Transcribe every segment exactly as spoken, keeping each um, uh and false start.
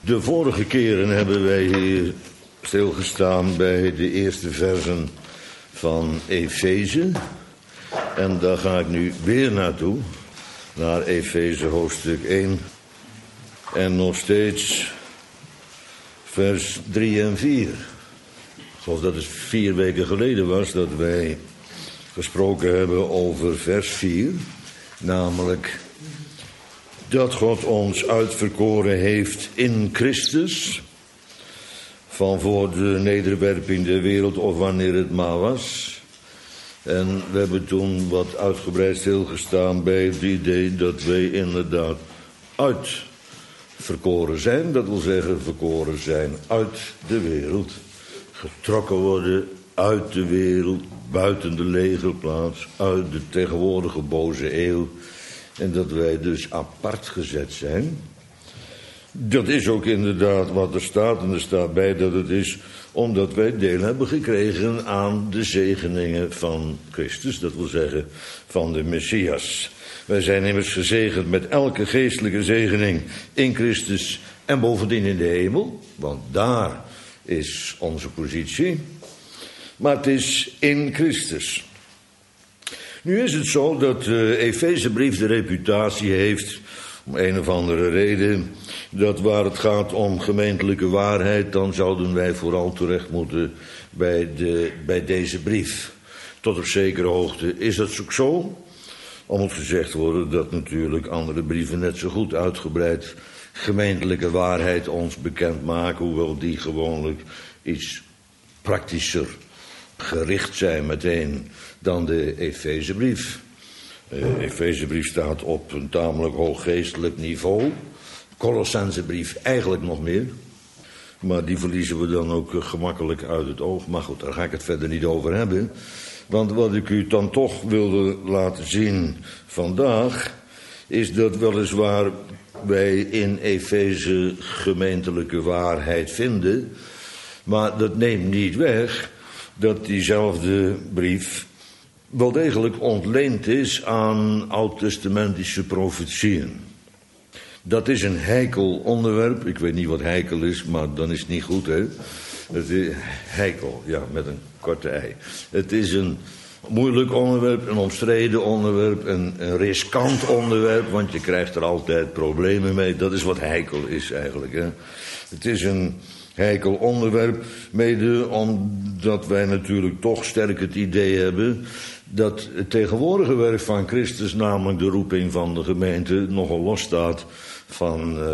De vorige keren hebben wij hier stilgestaan bij de eerste versen van Efeze. En daar ga ik nu weer naartoe, naar Efeze hoofdstuk één. En nog steeds vers drie en vier. Zoals dat het vier weken geleden was dat wij gesproken hebben over vers vier. Namelijk dat God ons uitverkoren heeft in Christus, van voor de nederwerping der wereld of wanneer het maar was. En we hebben toen wat uitgebreid stilgestaan bij het idee dat wij inderdaad uitverkoren zijn. Dat wil zeggen verkoren zijn uit de wereld. Getrokken worden uit de wereld, buiten de legerplaats, uit de tegenwoordige boze eeuw. En dat wij dus apart gezet zijn. Dat is ook inderdaad wat er staat. En er staat bij dat het is omdat wij deel hebben gekregen aan de zegeningen van Christus. Dat wil zeggen van de Messias. Wij zijn immers gezegend met elke geestelijke zegening in Christus en bovendien in de hemel. Want daar is onze positie. Maar het is in Christus. Nu is het zo dat de Efezebrief de reputatie heeft, om een of andere reden, dat waar het gaat om gemeentelijke waarheid, dan zouden wij vooral terecht moeten bij, de, bij deze brief. Tot op zekere hoogte is dat ook zo. Al moet gezegd worden dat natuurlijk andere brieven net zo goed uitgebreid gemeentelijke waarheid ons bekend maken, hoewel die gewoonlijk iets praktischer gericht zijn meteen dan de Efezebrief. De Efezebrief staat op een tamelijk hoog geestelijk niveau. Colossensebrief eigenlijk nog meer. Maar die verliezen we dan ook gemakkelijk uit het oog. Maar goed, daar ga ik het verder niet over hebben. Want wat ik u dan toch wilde laten zien vandaag, is dat weliswaar wij in Efeze gemeentelijke waarheid vinden. Maar dat neemt niet weg dat diezelfde brief wel degelijk ontleend is aan oud-testamentische profetieën. Dat is een heikel onderwerp. Ik weet niet wat heikel is, maar dan is het niet goed, hè. Het is heikel, ja, met een korte ei. Het is een moeilijk onderwerp, een omstreden onderwerp, een, een riskant onderwerp, want je krijgt er altijd problemen mee. Dat is wat heikel is eigenlijk, hè. Het is een heikel onderwerp, mede omdat wij natuurlijk toch sterk het idee hebben dat het tegenwoordige werk van Christus, namelijk de roeping van de gemeente, nogal losstaat van uh,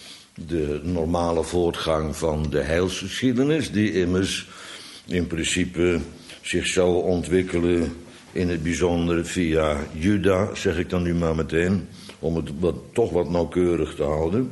de normale voortgang van de heilsgeschiedenis, die immers in principe zich zou ontwikkelen in het bijzonder via Juda, zeg ik dan nu maar meteen, om het wat, toch wat nauwkeurig te houden.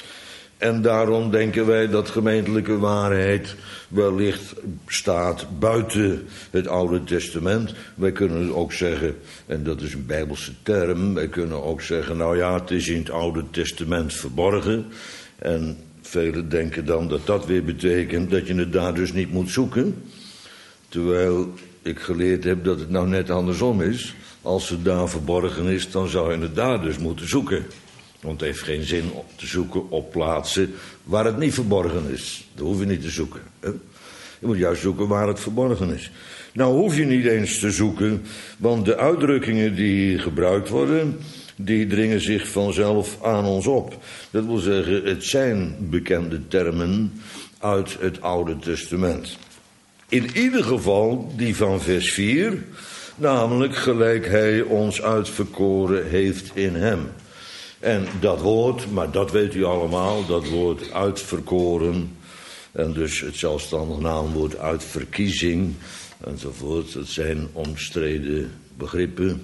En daarom denken wij dat gemeentelijke waarheid wellicht staat buiten het Oude Testament. Wij kunnen ook zeggen, en dat is een Bijbelse term, wij kunnen ook zeggen, nou ja, het is in het Oude Testament verborgen. En velen denken dan dat dat weer betekent dat je het daar dus niet moet zoeken. Terwijl ik geleerd heb dat het nou net andersom is. Als het daar verborgen is, dan zou je het daar dus moeten zoeken. Want het heeft geen zin om te zoeken op plaatsen waar het niet verborgen is. Dat hoef je niet te zoeken. Hè? Je moet juist zoeken waar het verborgen is. Nou hoef je niet eens te zoeken, want de uitdrukkingen die gebruikt worden, die dringen zich vanzelf aan ons op. Dat wil zeggen, het zijn bekende termen uit het Oude Testament. In ieder geval die van vers vier, namelijk gelijk hij ons uitverkoren heeft in hem. En dat woord, maar dat weet u allemaal, dat woord uitverkoren, en dus het zelfstandig naamwoord uitverkiezing, enzovoort, dat zijn omstreden begrippen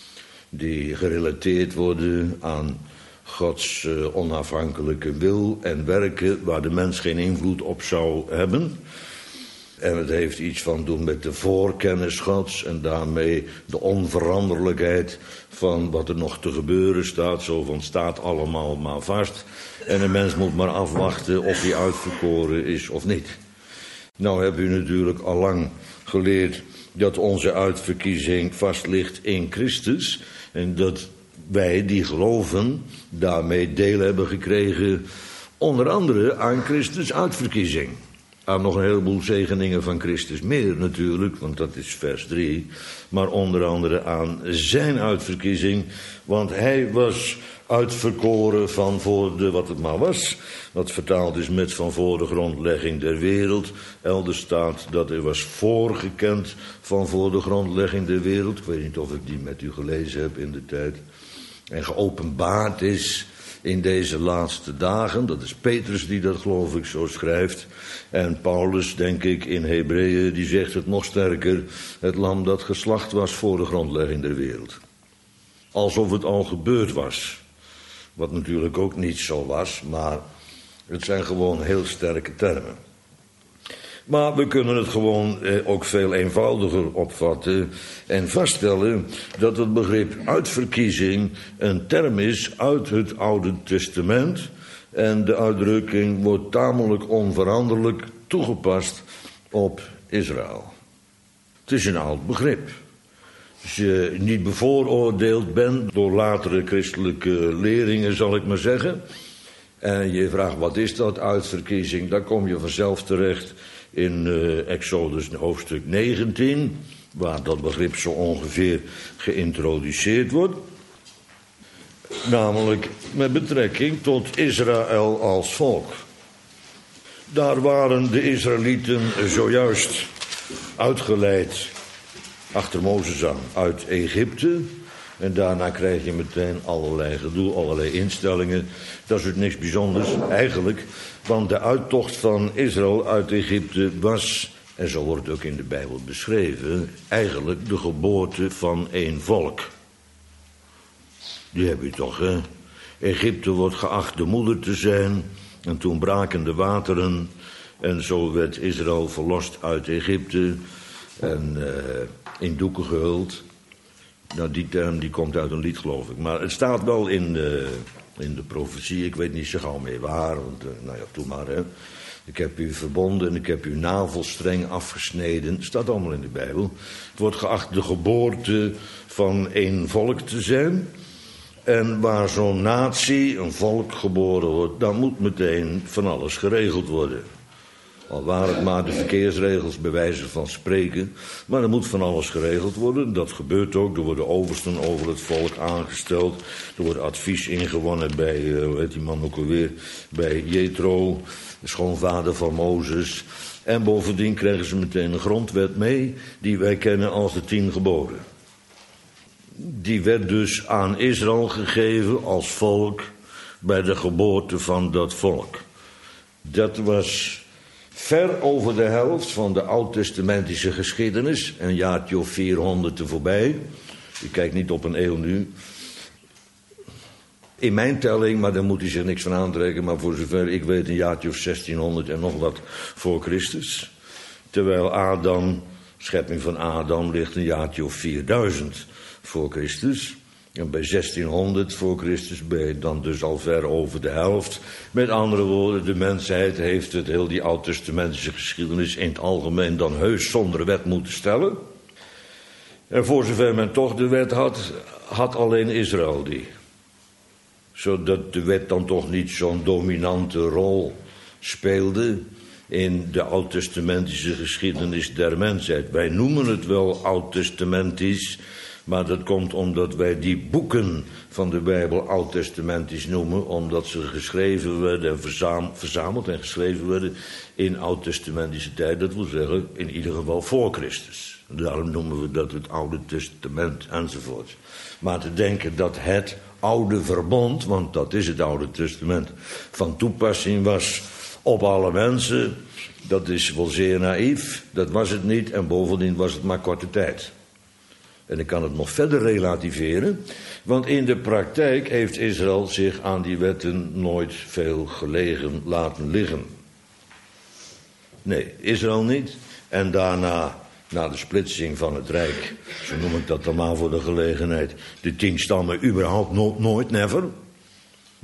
die gerelateerd worden aan Gods uh, onafhankelijke wil en werken waar de mens geen invloed op zou hebben. En het heeft iets van doen met de voorkennis Gods en daarmee de onveranderlijkheid van wat er nog te gebeuren staat. Zo van staat allemaal maar vast. En de mens moet maar afwachten of hij uitverkoren is of niet. Nou heb u natuurlijk al lang geleerd dat onze uitverkiezing vast ligt in Christus. En dat wij die geloven daarmee deel hebben gekregen Onder andere aan Christus uitverkiezing. Aan nog een heleboel zegeningen van Christus meer natuurlijk, want dat is vers drie. Maar onder andere aan zijn uitverkiezing, want hij was uitverkoren van voor de, wat het maar was. Wat vertaald is met van voor de grondlegging der wereld. Elders staat dat hij was voorgekend van voor de grondlegging der wereld. Ik weet niet of ik die met u gelezen heb in de tijd. En geopenbaard is in deze laatste dagen. Dat is Petrus die dat geloof ik zo schrijft. En Paulus, denk ik, in Hebreeën, die zegt het nog sterker. Het lam dat geslacht was voor de grondlegging der wereld. Alsof het al gebeurd was. Wat natuurlijk ook niet zo was, maar het zijn gewoon heel sterke termen. Maar we kunnen het gewoon eh, ook veel eenvoudiger opvatten en vaststellen dat het begrip uitverkiezing een term is uit het Oude Testament. En de uitdrukking wordt tamelijk onveranderlijk toegepast op Israël. Het is een oud begrip. Als je niet bevooroordeeld bent door latere christelijke leringen, zal ik maar zeggen. En je vraagt wat is dat, uitverkiezing, dan kom je vanzelf terecht in uh, Exodus hoofdstuk negentien, waar dat begrip zo ongeveer geïntroduceerd wordt. Namelijk met betrekking tot Israël als volk. Daar waren de Israëlieten zojuist uitgeleid achter Mozes aan uit Egypte. En daarna krijg je meteen allerlei gedoe, allerlei instellingen. Dat is ook niks bijzonders, eigenlijk. Want de uittocht van Israël uit Egypte was, en zo wordt het ook in de Bijbel beschreven, eigenlijk de geboorte van één volk. Die heb je toch, hè? Egypte wordt geacht de moeder te zijn. En toen braken de wateren. En zo werd Israël verlost uit Egypte. En uh, in doeken gehuld. Nou, die term die komt uit een lied, geloof ik. Maar het staat wel in de, in de profetie. Ik weet niet zo gauw meer waar. Want, uh, nou ja, doe maar, hè. Ik heb u verbonden en ik heb uw navelstreng afgesneden. Het staat allemaal in de Bijbel. Het wordt geacht de geboorte van één volk te zijn. En waar zo'n natie, een volk geboren wordt, dan moet meteen van alles geregeld worden. Al waren het maar de verkeersregels bij wijze van spreken. Maar er moet van alles geregeld worden. Dat gebeurt ook. Er worden oversten over het volk aangesteld. Er wordt advies ingewonnen bij, uh, hoe heet die man ook alweer, bij Jethro, de schoonvader van Mozes. En bovendien krijgen ze meteen een grondwet mee, die wij kennen als de tien geboden. Die werd dus aan Israël gegeven als volk bij de geboorte van dat volk. Dat was ver over de helft van de oud-testamentische geschiedenis. Een jaartje of vierhonderd te voorbij. Ik kijk niet op een eeuw nu. In mijn telling, maar daar moet hij zich niks van aantrekken, maar voor zover ik weet een jaartje of zestienhonderd en nog wat voor Christus. Terwijl Adam, schepping van Adam, ligt een jaartje of vierduizend voor Christus. En bij zestienhonderd voor Christus ben je dan dus al ver over de helft. Met andere woorden, de mensheid heeft het heel die oud-testamentische geschiedenis in het algemeen dan heus zonder wet moeten stellen. En voor zover men toch de wet had, had alleen Israël die. Zodat de wet dan toch niet zo'n dominante rol speelde in de oud-testamentische geschiedenis der mensheid. Wij noemen het wel oud-testamentisch, maar dat komt omdat wij die boeken van de Bijbel oud-testamentisch noemen, omdat ze geschreven werden en verzam, verzameld en geschreven werden in oud-testamentische tijd. Dat wil zeggen, in ieder geval voor Christus. Daarom noemen we dat het Oude Testament enzovoort. Maar te denken dat het oude verbond, want dat is het Oude Testament, van toepassing was op alle mensen, dat is wel zeer naïef. Dat was het niet en bovendien was het maar korte tijd. En ik kan het nog verder relativeren, want in de praktijk heeft Israël zich aan die wetten nooit veel gelegen laten liggen. Nee, Israël niet. En daarna, na de splitsing van het Rijk, zo noem ik dat dan maar voor de gelegenheid, de tien stammen überhaupt no- nooit, never.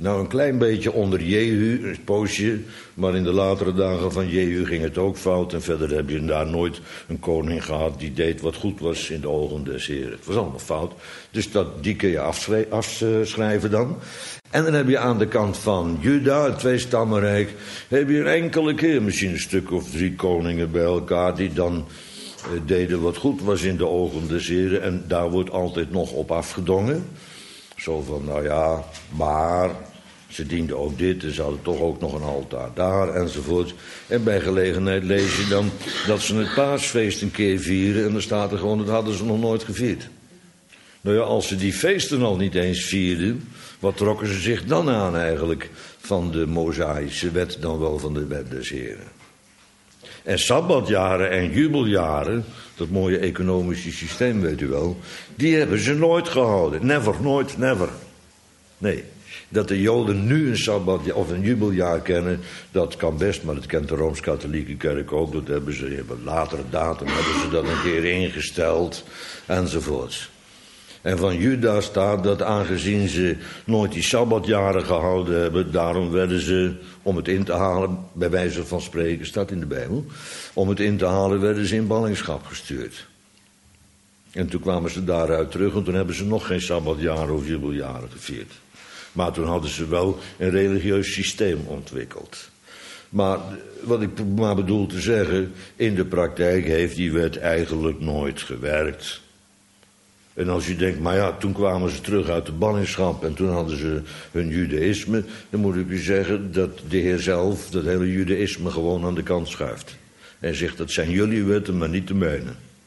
Nou, een klein beetje onder Jehu, een poosje, maar in de latere dagen van Jehu ging het ook fout. En verder heb je daar nooit een koning gehad die deed wat goed was in de ogen des Heren. Het was allemaal fout. Dus dat, die kun je afschrijven, afschrijven dan. En dan heb je aan de kant van Juda, het tweestammenrijk, heb je een enkele keer, misschien een stuk of drie koningen bij elkaar, die dan eh, deden wat goed was in de ogen des Heren. En daar wordt altijd nog op afgedongen. Zo van, nou ja, maar ze dienden ook dit en ze hadden toch ook nog een altaar daar enzovoort. En bij gelegenheid lees je dan dat ze het paasfeest een keer vieren en dan staat er gewoon, dat hadden ze nog nooit gevierd. Nou ja, als ze die feesten al niet eens vierden, wat trokken ze zich dan aan eigenlijk van de Mosaïsche wet, dan wel van de wet des Heren? En sabbatjaren en jubeljaren, dat mooie economische systeem weet u wel, die hebben ze nooit gehouden. Never, nooit, never. Nee, dat de Joden nu een sabbatjaar of een jubeljaar kennen, dat kan best, maar dat kent de Rooms-Katholieke Kerk ook. Dat hebben ze, op een latere datum hebben ze dat een keer ingesteld, enzovoorts. En van Juda staat dat aangezien ze nooit die sabbatjaren gehouden hebben, daarom werden ze, om het in te halen, bij wijze van spreken, staat in de Bijbel, om het in te halen werden ze in ballingschap gestuurd. En toen kwamen ze daaruit terug en toen hebben ze nog geen sabbatjaren of jubeljaren gevierd. Maar toen hadden ze wel een religieus systeem ontwikkeld. Maar wat ik maar bedoel te zeggen, in de praktijk heeft die wet eigenlijk nooit gewerkt. En als je denkt, maar ja, toen kwamen ze terug uit de ballingschap en toen hadden ze hun judaïsme, dan moet ik u zeggen dat de Heer zelf dat hele judaïsme gewoon aan de kant schuift. En zegt, dat zijn jullie wetten, maar niet de mijne.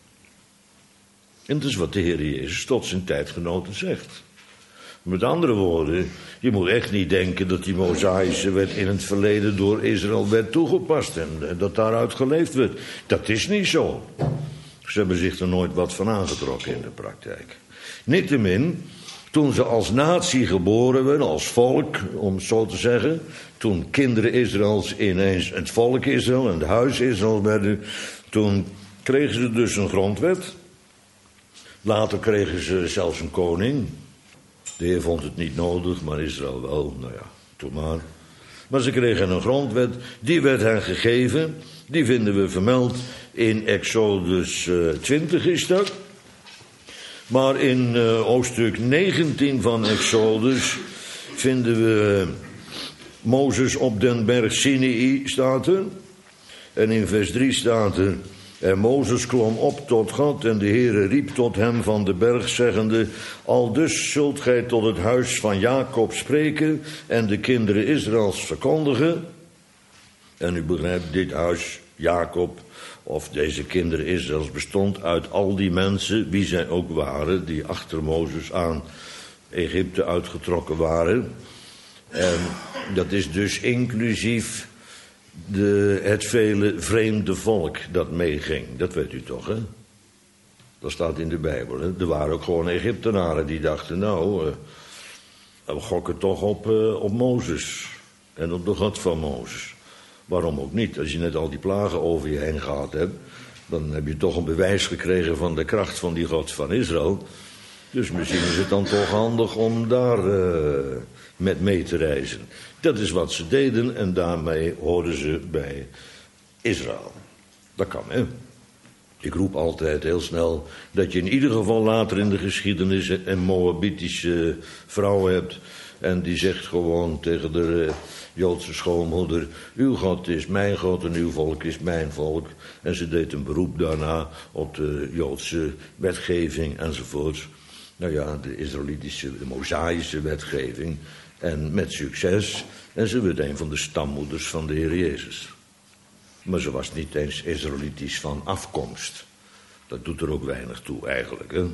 En dat is wat de Heer Jezus tot zijn tijdgenoten zegt. Met andere woorden, je moet echt niet denken dat die Mosaïsche wet in het verleden door Israël werd toegepast en dat daaruit geleefd werd. Dat is niet zo. Ze hebben zich er nooit wat van aangetrokken in de praktijk. Niettemin, toen ze als natie geboren werden, als volk, om het zo te zeggen, toen kinderen Israëls ineens het volk Israël en het huis Israël werden, toen kregen ze dus een grondwet. Later kregen ze zelfs een koning. De Heer vond het niet nodig, maar Israël wel. Nou ja, doe maar. Maar ze kregen een grondwet, die werd hen gegeven. Die vinden we vermeld in Exodus twintig is dat. Maar in uh, hoofdstuk negentien van Exodus vinden we Mozes op den berg Sinai staat er. En in vers drie staat er: en Mozes klom op tot God en de Heere riep tot hem van de berg, zeggende: aldus zult gij tot het huis van Jacob spreken en de kinderen Israëls verkondigen. En u begrijpt, dit huis Jacob, of deze kinderen Israëls, bestond uit al die mensen, wie zij ook waren, die achter Mozes aan Egypte uitgetrokken waren. En dat is dus inclusief de, het vele vreemde volk dat meeging. Dat weet u toch, hè? Dat staat in de Bijbel, hè? Er waren ook gewoon Egyptenaren die dachten, nou, uh, we gokken toch op, uh, op Mozes en op de God van Mozes. Waarom ook niet? Als je net al die plagen over je heen gehad hebt, dan heb je toch een bewijs gekregen van de kracht van die God van Israël. Dus misschien is het dan toch handig om daar uh, met mee te reizen. Dat is wat ze deden en daarmee hoorden ze bij Israël. Dat kan, hè? Ik roep altijd heel snel dat je in ieder geval later in de geschiedenis een Moabitische vrouw hebt. En die zegt gewoon tegen de Joodse schoonmoeder: uw God is mijn God en uw volk is mijn volk. En ze deed een beroep daarna op de Joodse wetgeving enzovoorts. Nou ja, de Israëlitische, de Mosaïsche wetgeving. En met succes. En ze werd een van de stammoeders van de Heer Jezus. Maar ze was niet eens Israëlitisch van afkomst. Dat doet er ook weinig toe eigenlijk, hè.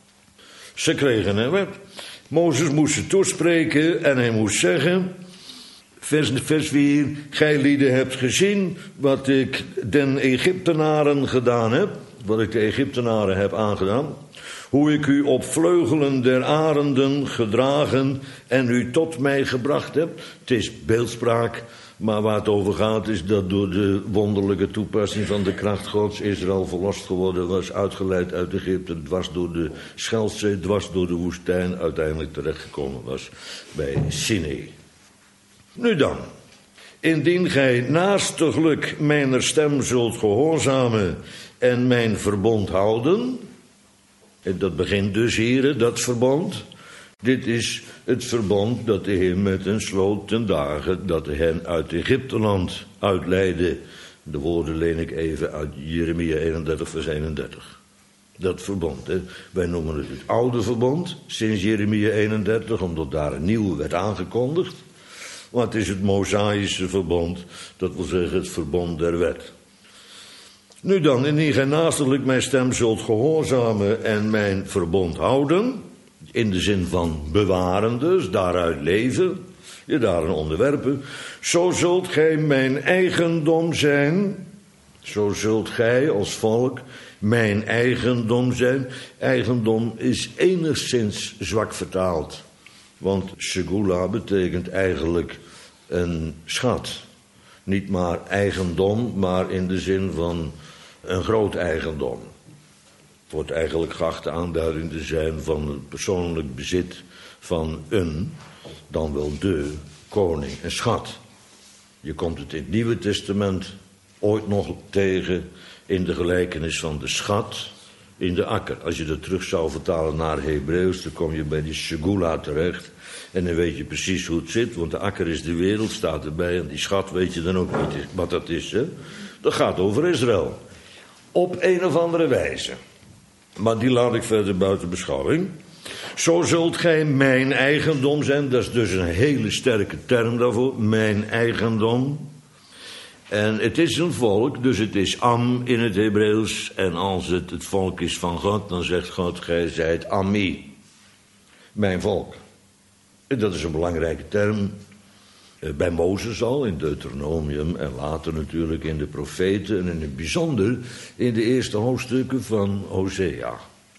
Ze kregen een wet. Mozes moest ze toespreken en hij moest zeggen, vers, vers vier, gij lieden hebt gezien wat ik den Egyptenaren gedaan heb, wat ik de Egyptenaren heb aangedaan, hoe ik u op vleugelen der arenden gedragen en u tot mij gebracht heb. Het is beeldspraak, maar waar het over gaat is dat door de wonderlijke toepassing van de kracht Gods Israël verlost geworden was, uitgeleid uit Egypte, dwars door de Schelfzee, dwars door de woestijn, uiteindelijk terechtgekomen was bij Sinai. Nu dan, indien gij naastiglijk mijner stem zult gehoorzamen en mijn verbond houden, en dat begint dus hier, dat verbond. Dit is het verbond dat de Heer met hen sloot ten dagen dat hij hen uit Egypteland uitleidde. De woorden leen ik even uit Jeremia eenendertig vers eenendertig. Dat verbond, hè. Wij noemen het het oude verbond, sinds Jeremia eenendertig, omdat daar een nieuwe werd aangekondigd. Maar het is het Mosaïsche verbond, dat wil zeggen het verbond der wet. Nu dan, indien gij naastelijk mijn stem zult gehoorzamen en mijn verbond houden, in de zin van bewaren dus, daaruit leven, je daarin onderwerpen, zo zult gij mijn eigendom zijn, zo zult gij als volk mijn eigendom zijn. Eigendom is enigszins zwak vertaald, want segula betekent eigenlijk een schat. Niet maar eigendom, maar in de zin van een groot eigendom. Het wordt eigenlijk geacht de aanduiding te zijn van het persoonlijk bezit van een, dan wel de, koning, een schat. Je komt het in het Nieuwe Testament ooit nog tegen in de gelijkenis van de schat in de akker. Als je dat terug zou vertalen naar Hebreeuws, dan kom je bij die segula terecht. En dan weet je precies hoe het zit, want de akker is de wereld, staat erbij. En die schat weet je dan ook niet wat dat is, hè. Dat gaat over Israël. Op een of andere wijze. Maar die laat ik verder buiten beschouwing. Zo zult gij mijn eigendom zijn. Dat is dus een hele sterke term daarvoor. Mijn eigendom. En het is een volk, dus het is am in het Hebreeuws. En als het het volk is van God, dan zegt God, gij zijt ammi. Mijn volk. En dat is een belangrijke term. Bij Mozes al, in Deuteronomium en later natuurlijk in de profeten. En in het bijzonder in de eerste hoofdstukken van Hosea.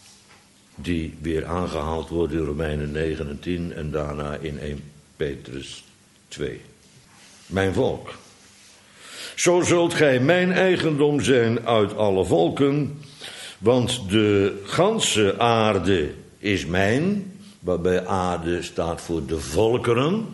Die weer aangehaald worden in Romeinen negen en tien en daarna in eerste Petrus twee. Mijn volk. Zo zult gij mijn eigendom zijn uit alle volken, want de ganse aarde is mijn, waarbij aarde staat voor de volkeren.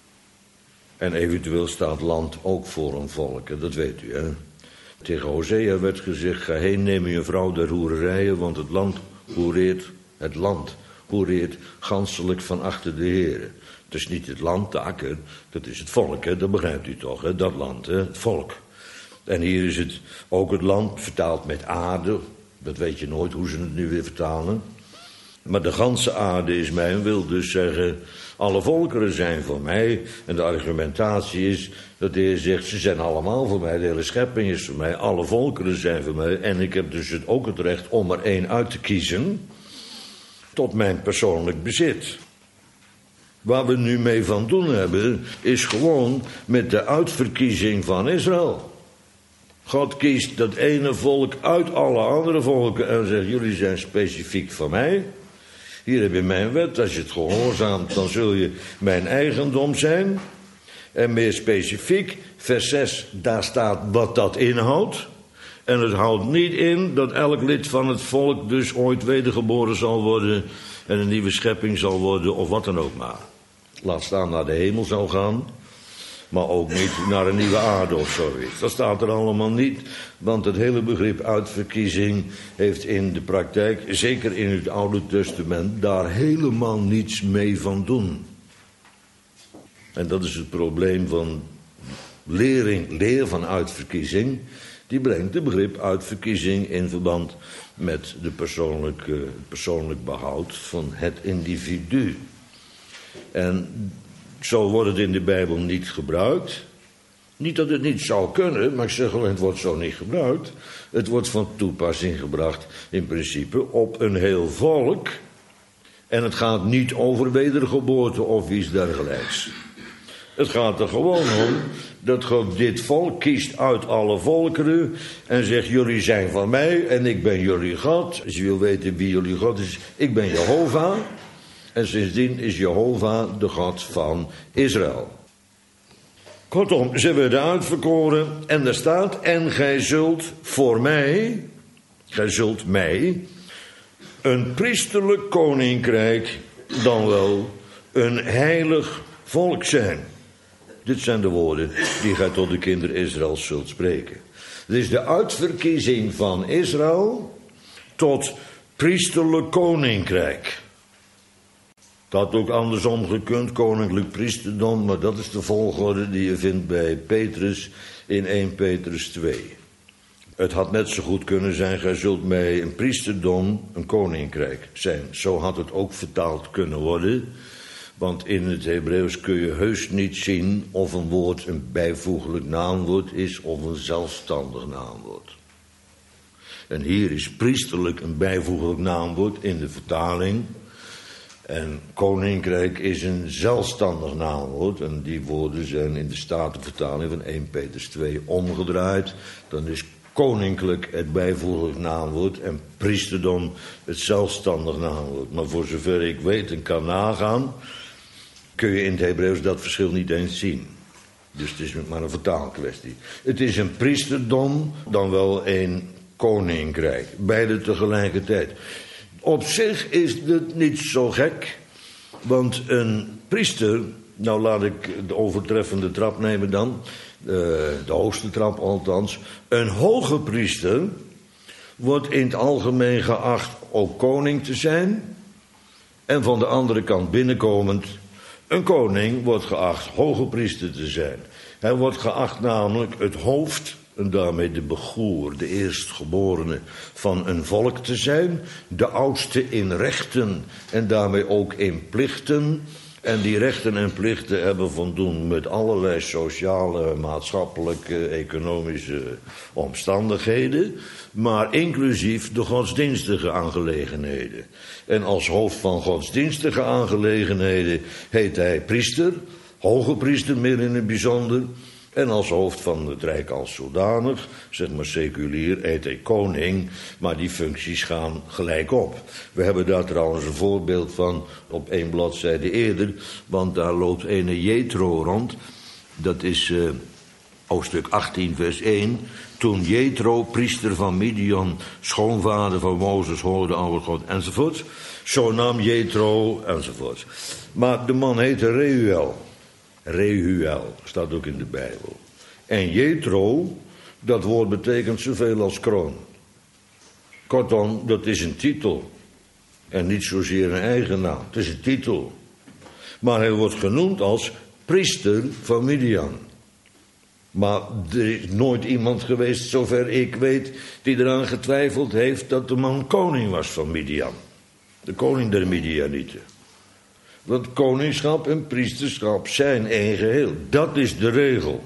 En eventueel staat land ook voor een volk, dat weet u, hè. Tegen Hosea werd gezegd, ga heen, neem je vrouw der hoererijen, want het land hoereert, het land hoereert ganselijk van achter de Heere. Het is niet het land, de akker, dat is het volk, hè? Dat begrijpt u toch, hè? Dat land, hè? Het volk. En hier is het ook het land vertaald met aarde, dat weet je nooit hoe ze het nu weer vertalen. Maar de ganse aarde is mijn, wil dus zeggen, alle volkeren zijn voor mij. En de argumentatie is dat de Heer zegt, ze zijn allemaal voor mij, de hele schepping is voor mij, alle volkeren zijn voor mij. En ik heb dus het ook het recht om er één uit te kiezen tot mijn persoonlijk bezit. Waar we nu mee van doen hebben, is gewoon met de uitverkiezing van Israël. God kiest dat ene volk uit alle andere volken en zegt, jullie zijn specifiek van mij. Hier heb je mijn wet, als je het gehoorzaamt, dan zul je mijn eigendom zijn. En meer specifiek, vers zes, daar staat wat dat inhoudt. En het houdt niet in dat elk lid van het volk dus ooit wedergeboren zal worden en een nieuwe schepping zal worden of wat dan ook maar. Laat staan naar de hemel zal gaan, maar ook niet naar een nieuwe aarde of zoiets. Dat staat er allemaal niet, want het hele begrip uitverkiezing heeft in de praktijk, zeker in het Oude Testament, daar helemaal niets mee van doen. En dat is het probleem van lering, leer van uitverkiezing. Die brengt het begrip uitverkiezing in verband met de persoonlijke, persoonlijk behoud van het individu. En zo wordt het in de Bijbel niet gebruikt. Niet dat het niet zou kunnen, maar ik zeg wel, het wordt zo niet gebruikt. Het wordt van toepassing gebracht, in principe, op een heel volk. En het gaat niet over wedergeboorte of iets dergelijks. Het gaat er gewoon om dat God dit volk kiest uit alle volkeren en zegt, jullie zijn van mij en ik ben jullie God. Als je wil weten wie jullie God is, ik ben Jehovah. En sindsdien is Jehovah de God van Israël. Kortom, ze werden uitverkoren en er staat, en gij zult voor mij, gij zult mij, een priesterlijk koninkrijk, dan wel een heilig volk zijn. dit zijn de woorden die gij tot de kinderen Israëls zult spreken. Het is de uitverkiezing van Israël tot priesterlijk koninkrijk. Dat had ook andersom gekund, koninklijk priesterdom, maar dat is de volgorde die je vindt bij Petrus in eerste Petrus twee. Het had net zo goed kunnen zijn, gij zult mij een priesterdom, een koninkrijk zijn. Zo had het ook vertaald kunnen worden, want in het Hebreeuws kun je heus niet zien of een woord een bijvoeglijk naamwoord is of een zelfstandig naamwoord. En hier is priesterlijk een bijvoeglijk naamwoord in de vertaling. En koninkrijk is een zelfstandig naamwoord. En die woorden zijn in de Statenvertaling van eerste Petrus twee omgedraaid. Dan is koninklijk het bijvoeglijk naamwoord en priesterdom het zelfstandig naamwoord. Maar voor zover ik weet en kan nagaan, kun je in het Hebreeuws dat verschil niet eens zien. Dus het is maar een vertaalkwestie. Het is een priesterdom, dan wel een koninkrijk. Beide tegelijkertijd. Op zich is het niet zo gek, want een priester, nou laat ik de overtreffende trap nemen dan, de, de hoogste trap althans, een hoge priester wordt in het algemeen geacht ook koning te zijn en van de andere kant binnenkomend, een koning wordt geacht hoge priester te zijn. Hij wordt geacht namelijk het hoofd en daarmee de begoer, de eerstgeborene van een volk te zijn, de oudste in rechten en daarmee ook in plichten. En die rechten en plichten hebben van doen met allerlei sociale, maatschappelijke, economische omstandigheden, maar inclusief de godsdienstige aangelegenheden. En als hoofd van godsdienstige aangelegenheden heet hij priester, hoge priester meer in het bijzonder. En als hoofd van het rijk als zodanig, zeg maar seculier, heet hij koning, maar die functies gaan gelijk op. We hebben daar trouwens een voorbeeld van op één bladzijde eerder, want daar loopt ene Jethro rond. Dat is uh, hoofdstuk achttien vers één. Toen Jethro, priester van Midian, schoonvader van Mozes, hoorde over God, enzovoort. Zo nam Jethro, enzovoort. Maar de man heette Reuel. Rehuel, staat ook in de Bijbel. En Jethro, dat woord betekent zoveel als kroon. Kortom, dat is een titel. En niet zozeer een eigen naam. Het is een titel. Maar hij wordt genoemd als priester van Midian. Maar er is nooit iemand geweest, zover ik weet, die eraan getwijfeld heeft dat de man koning was van Midian. De koning der Midianieten. Want koningschap en priesterschap zijn één geheel. Dat is de regel.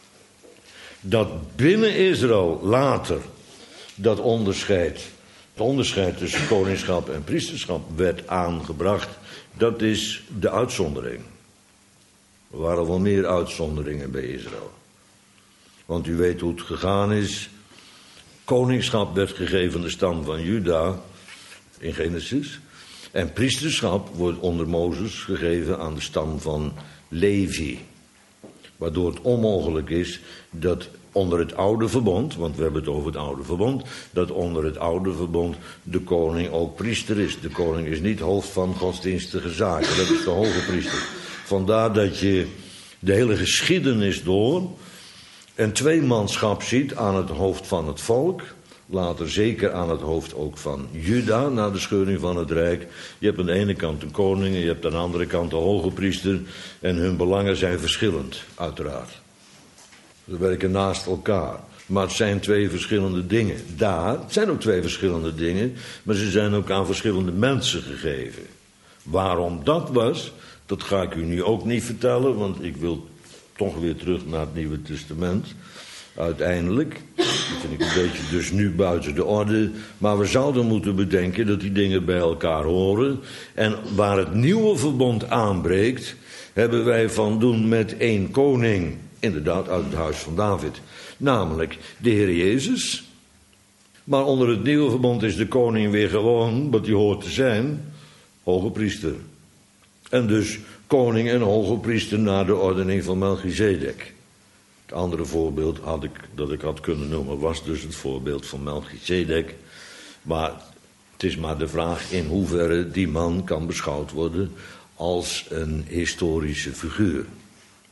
Dat binnen Israël later dat onderscheid, het onderscheid tussen koningschap en priesterschap werd aangebracht, dat is de uitzondering. Er waren wel meer uitzonderingen bij Israël. Want u weet hoe het gegaan is. Koningschap werd gegeven de stam van Juda in Genesis. En priesterschap wordt onder Mozes gegeven aan de stam van Levi. Waardoor het onmogelijk is dat onder het oude verbond, want we hebben het over het oude verbond, dat onder het oude verbond de koning ook priester is. De koning is niet hoofd van godsdienstige zaken, dat is de hoge priester. Vandaar dat je de hele geschiedenis door een tweemanschap ziet aan het hoofd van het volk. Later zeker aan het hoofd ook van Juda, na de scheuring van het rijk. Je hebt aan de ene kant een koning en je hebt aan de andere kant de hoge priester. En hun belangen zijn verschillend, uiteraard. Ze werken naast elkaar. Maar het zijn twee verschillende dingen. Daar, het zijn ook twee verschillende dingen, maar ze zijn ook aan verschillende mensen gegeven. Waarom dat was, dat ga ik u nu ook niet vertellen, want ik wil toch weer terug naar het Nieuwe Testament. Uiteindelijk, dat vind ik een beetje dus nu buiten de orde, maar we zouden moeten bedenken dat die dingen bij elkaar horen. En waar het nieuwe verbond aanbreekt, hebben wij van doen met één koning, inderdaad uit het huis van David, namelijk de Heer Jezus. Maar onder het nieuwe verbond is de koning weer gewoon, wat hij hoort te zijn, hoge priester. En dus koning en hoge priester naar de ordening van Melchizedek. Het andere voorbeeld had ik, dat ik had kunnen noemen was dus het voorbeeld van Melchizedek. Maar het is maar de vraag in hoeverre die man kan beschouwd worden als een historische figuur.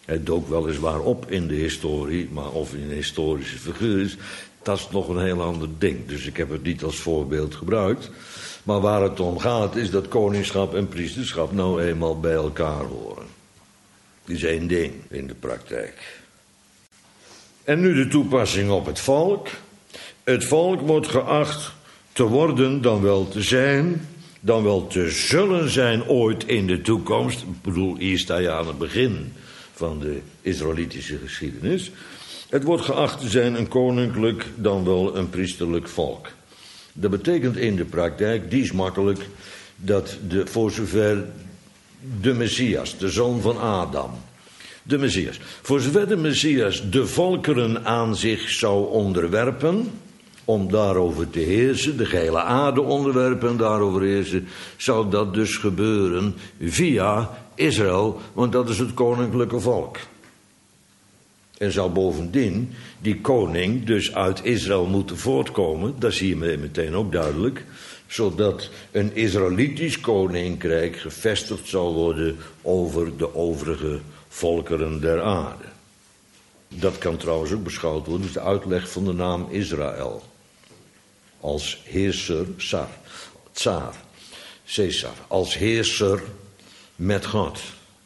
Hij dook weliswaar op in de historie, maar of hij een historische figuur is, dat is nog een heel ander ding. Dus ik heb het niet als voorbeeld gebruikt. Maar waar het om gaat is dat koningschap en priesterschap nou eenmaal bij elkaar horen. Dat is één ding in de praktijk. En nu de toepassing op het volk. Het volk wordt geacht te worden, dan wel te zijn, dan wel te zullen zijn ooit in de toekomst. Ik bedoel, hier sta je aan het begin van de Israëlitische geschiedenis. Het wordt geacht te zijn een koninklijk, dan wel een priesterlijk volk. Dat betekent in de praktijk, die is makkelijk, dat de, voor zover de Messias, de zoon van Adam, de Messias, voor zover de Messias de volkeren aan zich zou onderwerpen, om daarover te heersen, de gehele aarde onderwerpen en daarover heersen, zou dat dus gebeuren via Israël, want dat is het koninklijke volk. En zou bovendien die koning dus uit Israël moeten voortkomen, dat zie je meteen ook duidelijk, zodat een Israëlitisch koninkrijk gevestigd zal worden over de overige volkeren der aarde. Dat kan trouwens ook beschouwd worden, dus de uitleg van de naam Israël. Als heerser, Sar, Tsaar, Caesar, als heerser met God.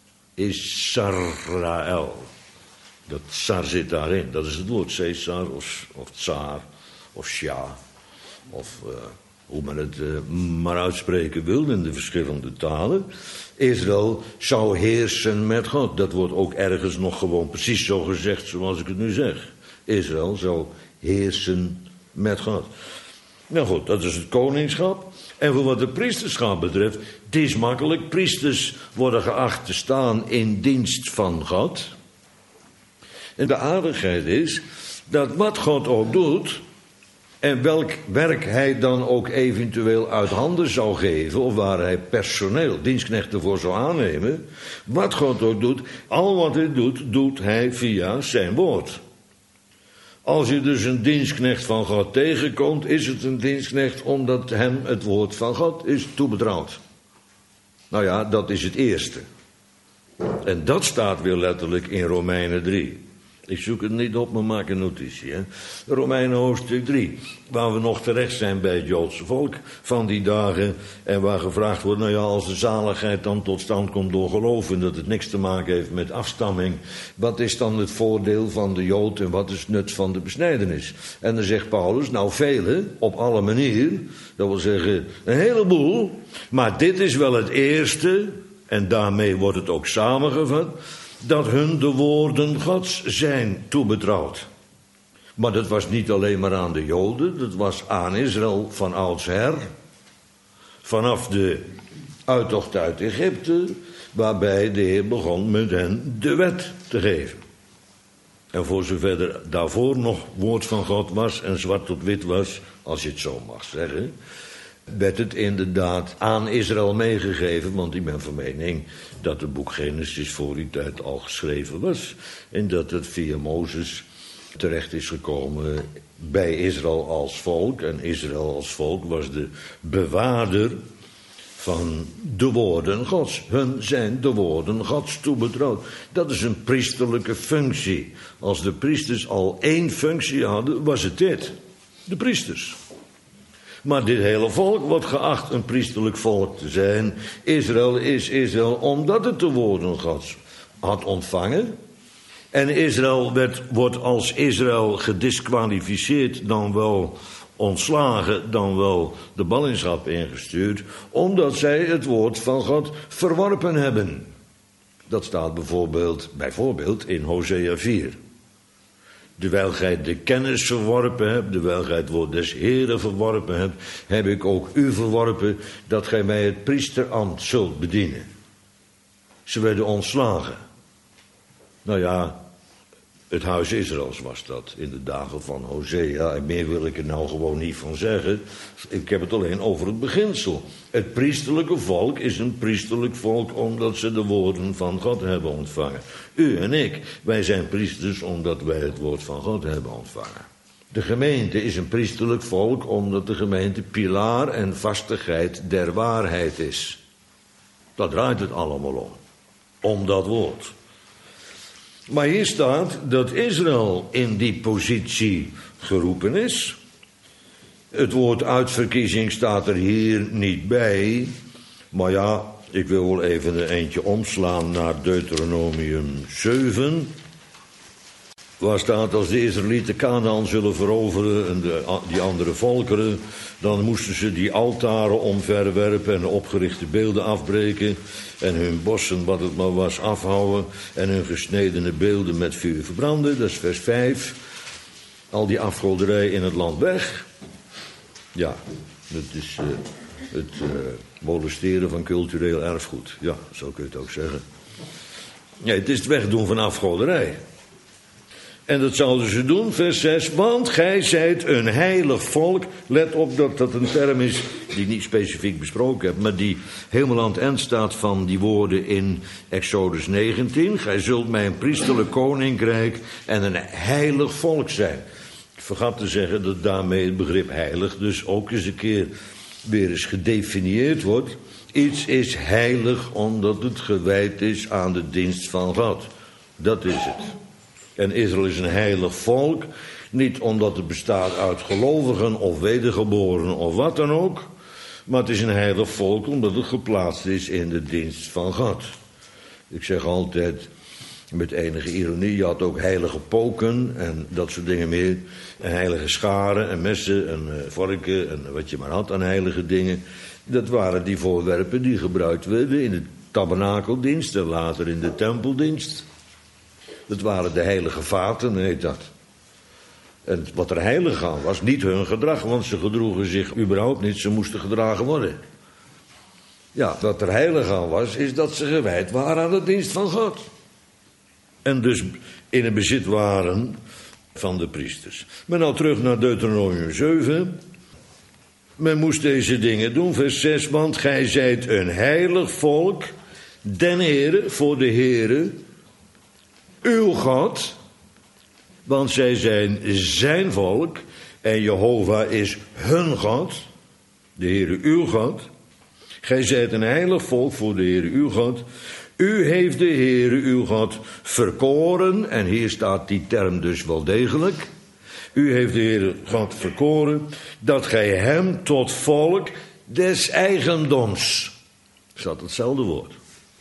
Israël. Dat Tsar zit daarin, dat is het woord Caesar of, of Tsaar of Shah. Of uh, hoe men het uh, maar uitspreken wil in de verschillende talen. Israël zou heersen met God. Dat wordt ook ergens nog gewoon precies zo gezegd zoals ik het nu zeg. Israël zou heersen met God. Nou goed, dat is het koningschap. En voor wat de priesterschap betreft, het is makkelijk. Priesters worden geacht te staan in dienst van God. En de aardigheid is dat wat God ook doet, en welk werk hij dan ook eventueel uit handen zou geven, of waar hij personeel, dienstknechten voor zou aannemen, wat God ook doet, al wat hij doet, doet hij via zijn woord. Als je dus een dienstknecht van God tegenkomt, is het een dienstknecht omdat hem het woord van God is toebetrouwd. Nou ja, dat is het eerste. En dat staat weer letterlijk in Romeinen drie. Ik zoek het niet op, maar maak een notitie. Hè? Romeinen hoofdstuk drie, waar we nog terecht zijn bij het Joodse volk van die dagen. En waar gevraagd wordt, nou ja, als de zaligheid dan tot stand komt door geloof en dat het niks te maken heeft met afstamming. Wat is dan het voordeel van de Jood en wat is het nut van de besnijdenis? En dan zegt Paulus, nou vele, op alle manieren, dat wil zeggen een heleboel. Maar dit is wel het eerste, en daarmee wordt het ook samengevat, dat hun de woorden Gods zijn toebetrouwd. Maar dat was niet alleen maar aan de Joden, dat was aan Israël van oudsher. Vanaf de uittocht uit Egypte, waarbij de Heer begon met hen de wet te geven. En voor zover er daarvoor nog woord van God was en zwart op wit was, als je het zo mag zeggen, werd het inderdaad aan Israël meegegeven, want ik ben van mening dat het boek Genesis voor die tijd al geschreven was en dat het via Mozes terecht is gekomen bij Israël als volk. En Israël als volk was de bewaarder van de woorden Gods. Hun zijn de woorden Gods toebetrouwd. Dat is een priesterlijke functie. Als de priesters al één functie hadden, was het dit. De priesters. Maar dit hele volk wordt geacht een priesterlijk volk te zijn. Israël is Israël omdat het de woorden Gods had ontvangen. En Israël werd, wordt als Israël gediskwalificeerd, dan wel ontslagen, dan wel de ballingschap ingestuurd, omdat zij het woord van God verworpen hebben. Dat staat bijvoorbeeld, bijvoorbeeld in Hosea vier. Terwijl gij de kennis verworpen hebt, terwijl gij het woord des Heeren verworpen hebt, heb ik ook u verworpen, dat gij mij het priesterambt zult bedienen. Ze werden ontslagen. Nou ja, het huis Israëls was dat in de dagen van Hosea. En meer wil ik er nou gewoon niet van zeggen. Ik heb het alleen over het beginsel. Het priesterlijke volk is een priesterlijk volk omdat ze de woorden van God hebben ontvangen. U en ik, wij zijn priesters omdat wij het woord van God hebben ontvangen. De gemeente is een priesterlijk volk omdat de gemeente pilaar en vastigheid der waarheid is. Daar draait het allemaal om. Om dat woord. Maar hier staat dat Israël in die positie geroepen is. Het woord uitverkiezing staat er hier niet bij. Maar ja, ik wil wel even een eentje omslaan naar Deuteronomium zeven. Waar staat, als de Israëlieten Kanaan zullen veroveren en de, die andere volkeren, dan moesten ze die altaren omverwerpen en opgerichte beelden afbreken en hun bossen, wat het maar was, afhouden en hun gesnedene beelden met vuur verbranden. Dat is vers vijf. Al die afgoderij in het land weg. Ja, dat is uh, het uh, molesteren van cultureel erfgoed. Ja, zo kun je het ook zeggen. Ja, het is het wegdoen van afgoderij. En dat zouden ze doen, vers zes, want gij zijt een heilig volk. Let op dat dat een term is die ik niet specifiek besproken heb, maar die helemaal aan het eind staat van die woorden in Exodus negentien. Gij zult mij een priesterlijk koninkrijk en een heilig volk zijn. Ik vergat te zeggen dat daarmee het begrip heilig dus ook eens een keer weer eens gedefinieerd wordt. Iets is heilig omdat het gewijd is aan de dienst van God. Dat is het. En Israël is een heilig volk, niet omdat het bestaat uit gelovigen of wedergeborenen of wat dan ook, maar het is een heilig volk omdat het geplaatst is in de dienst van God. Ik zeg altijd met enige ironie, je had ook heilige poken en dat soort dingen meer, en heilige scharen en messen en uh, vorken en wat je maar had aan heilige dingen. Dat waren die voorwerpen die gebruikt werden in de tabernakeldienst en later in de tempeldienst. Dat waren de heilige vaten, heet dat. En wat er heilig aan was, niet hun gedrag, want ze gedroegen zich überhaupt niet, ze moesten gedragen worden. Ja, wat er heilig aan was, is dat ze gewijd waren aan de dienst van God. En dus in het bezit waren van de priesters. Maar nou terug naar Deuteronomium zeven. Men moest deze dingen doen, vers zes, want gij zijt een heilig volk, den Heere, voor de Heere, uw God, want zij zijn zijn volk en Jehovah is hun God, de Heere uw God. Gij zijt een heilig volk voor de Heere uw God. U heeft de Heere uw God verkoren, en hier staat die term dus wel degelijk. U heeft de Heere God verkoren, dat gij hem tot volk des eigendoms, staat hetzelfde woord,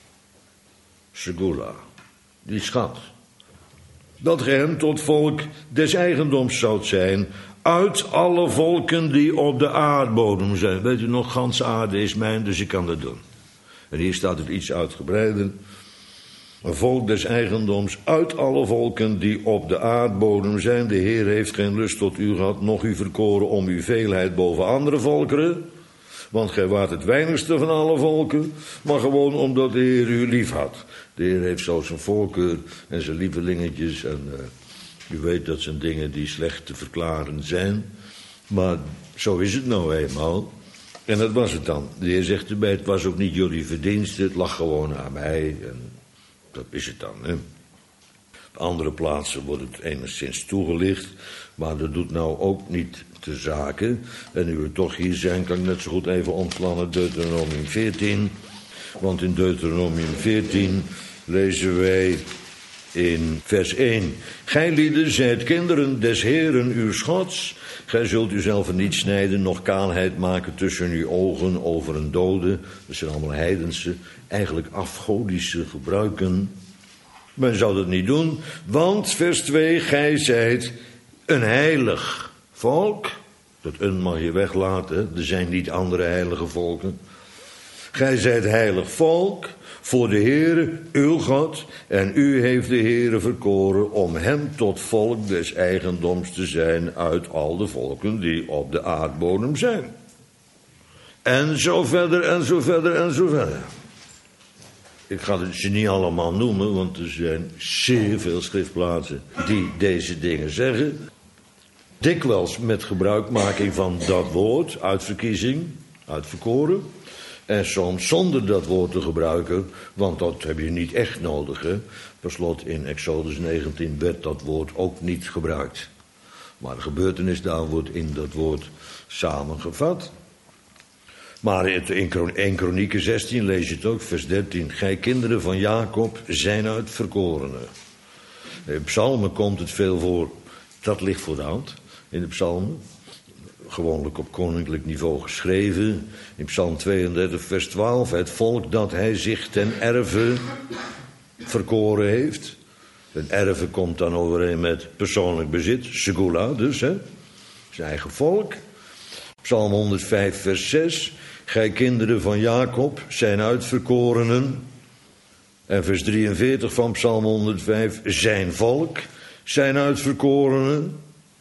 segula, die schat, dat gij hem tot volk des eigendoms zoudt zijn, uit alle volken die op de aardbodem zijn. Weet u nog, ganse aarde is mijn, dus ik kan dat doen. En hier staat het iets uitgebreider. Een volk des eigendoms uit alle volken die op de aardbodem zijn. De Heer heeft geen lust tot u gehad, noch u verkoren om uw veelheid boven andere volkeren. Want gij waart het weinigste van alle volken, maar gewoon omdat de Heer u lief had. De Heer heeft zo zijn voorkeur en zijn lievelingetjes. En uh, u weet dat zijn dingen die slecht te verklaren zijn. Maar zo is het nou eenmaal. En dat was het dan. De Heer zegt erbij, het was ook niet jullie verdienste, het lag gewoon aan mij. En dat is het dan. Hè. Op andere plaatsen wordt het enigszins toegelicht, maar dat doet nou ook niet te zake. En nu we toch hier zijn, kan ik net zo goed even omslaan naar Deuteronomium veertien. Want in Deuteronomium veertien lezen wij in vers één. Gij lieden zijt kinderen des Heeren uw Gods. Gij zult uzelf niet snijden, noch kaalheid maken tussen uw ogen over een dode. Dat zijn allemaal heidense, eigenlijk afgodische gebruiken. Men zou dat niet doen, want vers twee, gij zijt een heilig volk. Dat een mag je weglaten, er zijn niet andere heilige volken. Gij zijt heilig volk voor de Heere, uw God, en u heeft de Heere verkoren om hem tot volk des eigendoms te zijn uit al de volken die op de aardbodem zijn. En zo verder, en zo verder, en zo verder. Ik ga het ze niet allemaal noemen, want er zijn zeer veel schriftplaatsen die deze dingen zeggen. Dikwijls met gebruikmaking van dat woord, uitverkiezing, uitverkoren. En soms zonder dat woord te gebruiken, want dat heb je niet echt nodig. Hè? Per slot in Exodus negentien werd dat woord ook niet gebruikt. Maar de gebeurtenis daar wordt in dat woord samengevat. Maar in eerste Kronieken zestien lees je het ook, vers dertien. Gij kinderen van Jacob zijn uitverkorenen. In psalmen komt het veel voor. Dat ligt voor de hand in de psalmen. Gewoonlijk op koninklijk niveau geschreven. In psalm tweeëndertig vers twaalf. Het volk dat hij zich ten erve verkoren heeft. Een erve komt dan overeen met persoonlijk bezit. Segula dus, hè. Zijn eigen volk. Psalm honderdvijf vers zes. Gij kinderen van Jacob zijn uitverkorenen. En vers drieënveertig van psalm honderdvijf. Zijn volk zijn uitverkorenen.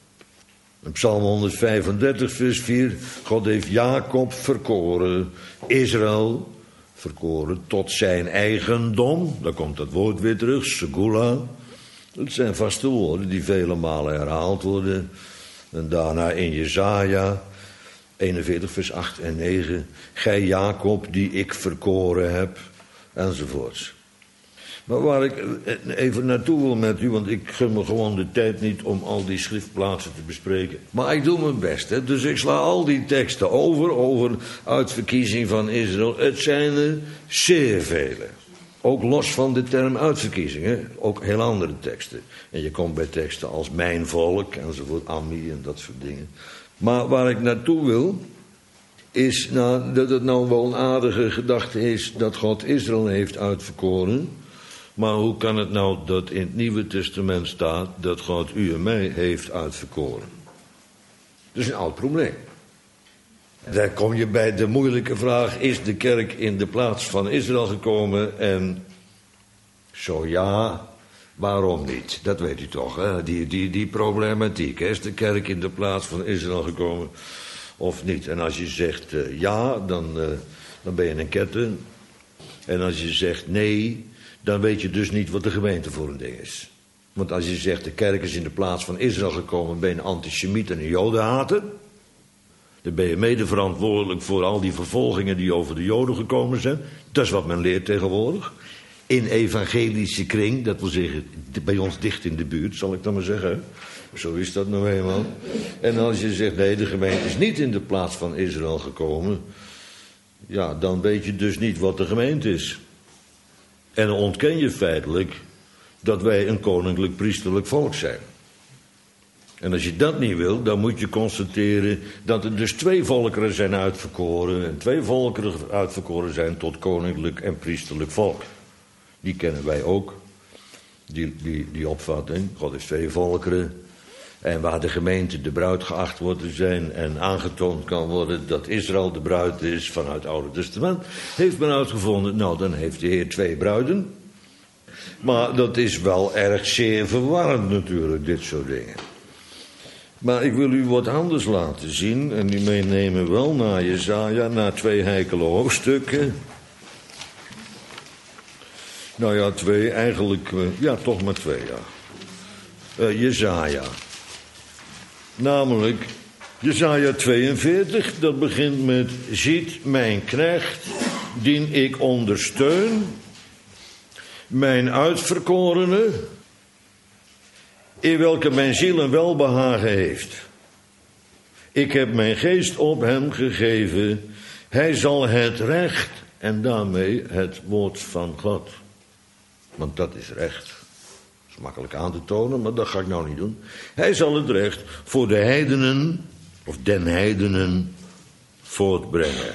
En psalm honderdvijfendertig vers vier. God heeft Jacob verkoren. Israël verkoren tot zijn eigendom. Daar komt dat woord weer terug. Segula. Dat zijn vaste woorden die vele malen herhaald worden. En daarna in Jesaja eenenveertig vers acht en negen. Gij Jacob die ik verkoren heb. Enzovoorts. Maar waar ik even naartoe wil met u, want ik gun me gewoon de tijd niet om al die schriftplaatsen te bespreken. Maar ik doe mijn best, hè. Dus ik sla al die teksten over, over uitverkiezing van Israël. Het zijn er zeer vele. Ook los van de term uitverkiezing, hè. Ook heel andere teksten. En je komt bij teksten als mijn volk, enzovoort, Ami en dat soort dingen. Maar waar ik naartoe wil, is nou, dat het nou wel een aardige gedachte is dat God Israël heeft uitverkoren. Maar hoe kan het nou dat in het Nieuwe Testament staat dat God u en mij heeft uitverkoren? Dat is een oud probleem. Daar kom je bij de moeilijke vraag, is de kerk in de plaats van Israël gekomen? En zo ja, waarom niet? Dat weet u toch, hè? Die, die, die problematiek. Hè? Is de kerk in de plaats van Israël gekomen of niet? En als je zegt uh, ja, dan, uh, dan ben je een ketter. En als je zegt nee, dan weet je dus niet wat de gemeente voor een ding is. Want als je zegt de kerk is in de plaats van Israël gekomen, ben je een antisemiet en een jodenhater. Dan ben je mede verantwoordelijk voor al die vervolgingen die over de Joden gekomen zijn. Dat is wat men leert tegenwoordig. In evangelische kring, dat wil zeggen bij ons dicht in de buurt, zal ik dan maar zeggen. Zo is dat nou eenmaal. En als je zegt nee, de gemeente is niet in de plaats van Israël gekomen, ja, dan weet je dus niet wat de gemeente is. En dan ontken je feitelijk dat wij een koninklijk priesterlijk volk zijn. En als je dat niet wil, dan moet je constateren dat er dus twee volkeren zijn uitverkoren. En twee volkeren uitverkoren zijn tot koninklijk en priesterlijk volk. Die kennen wij ook, die, die, die opvatting. God is twee volkeren. En waar de gemeente de bruid geacht wordt te zijn en aangetoond kan worden dat Israël de bruid is vanuit het Oude Testament, heeft men uitgevonden, nou dan heeft de Heer twee bruiden. Maar dat is wel erg zeer verwarrend natuurlijk, dit soort dingen. Maar ik wil u wat anders laten zien en u meenemen wel naar Jesaja, naar twee heikele hoofdstukken. Nou ja, twee, eigenlijk, ja toch maar twee, ja. Uh, Jesaja. Namelijk, Jesaja tweeënveertig, dat begint met, ziet mijn knecht, dien ik ondersteun, mijn uitverkorene, in welke mijn ziel een welbehagen heeft. Ik heb mijn geest op hem gegeven, hij zal het recht, en daarmee het woord van God. Want dat is recht. Dat is makkelijk aan te tonen, maar dat ga ik nou niet doen. Hij zal het recht voor de heidenen, of den heidenen, voortbrengen.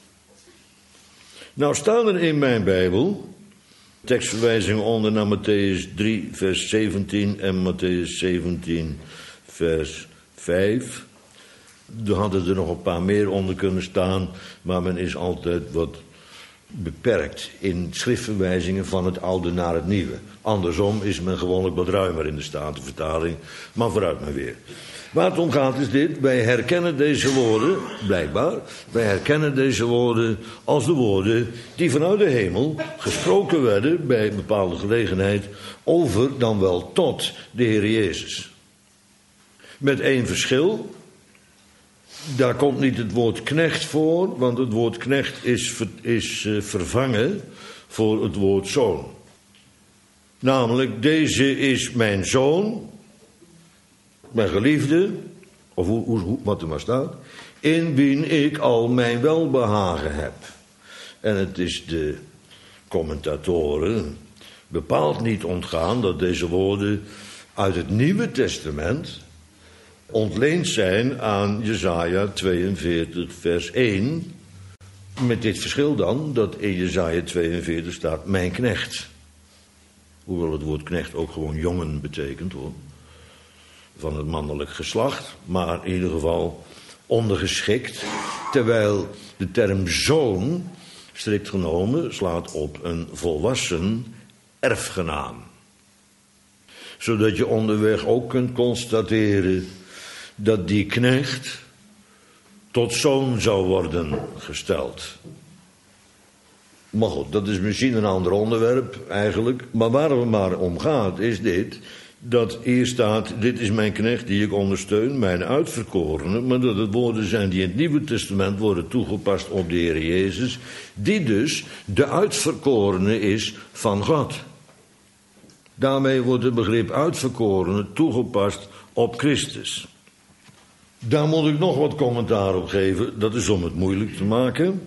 Nou staan er in mijn Bijbel tekstverwijzingen onder naar Matthäus drie vers zeventien en Matthäus zeventien vers vijf. Er hadden er nog een paar meer onder kunnen staan, maar men is altijd wat beperkt in schriftverwijzingen van het oude naar het nieuwe. Andersom is men gewoonlijk wat ruimer in de Statenvertaling, maar vooruit maar weer. Waar het om gaat is dit, wij herkennen deze woorden, blijkbaar, wij herkennen deze woorden als de woorden die vanuit de hemel gesproken werden bij een bepaalde gelegenheid over dan wel tot de Heer Jezus. Met één verschil. Daar komt niet het woord knecht voor, want het woord knecht is, is uh, vervangen voor het woord zoon. Namelijk, deze is mijn zoon, mijn geliefde, of hoe, hoe, wat er maar staat, in wien ik al mijn welbehagen heb. En het is de commentatoren bepaald niet ontgaan dat deze woorden uit het Nieuwe Testament ontleend zijn aan Jesaja tweeënveertig vers één. Met dit verschil dan, dat in Jesaja tweeënveertig staat, mijn knecht. Hoewel het woord knecht ook gewoon jongen betekent, hoor. Van het mannelijk geslacht, maar in ieder geval ondergeschikt. Terwijl de term zoon, strikt genomen, slaat op een volwassen erfgenaam. Zodat je onderweg ook kunt constateren dat die knecht tot zoon zou worden gesteld. Maar goed, dat is misschien een ander onderwerp eigenlijk. Maar waar het maar om gaat is dit, dat hier staat, dit is mijn knecht die ik ondersteun, mijn uitverkorene. Maar dat het woorden zijn die in het Nieuwe Testament worden toegepast op de Heer Jezus. Die dus de uitverkorene is van God. Daarmee wordt het begrip uitverkorene toegepast op Christus. Daar moet ik nog wat commentaar op geven. Dat is om het moeilijk te maken.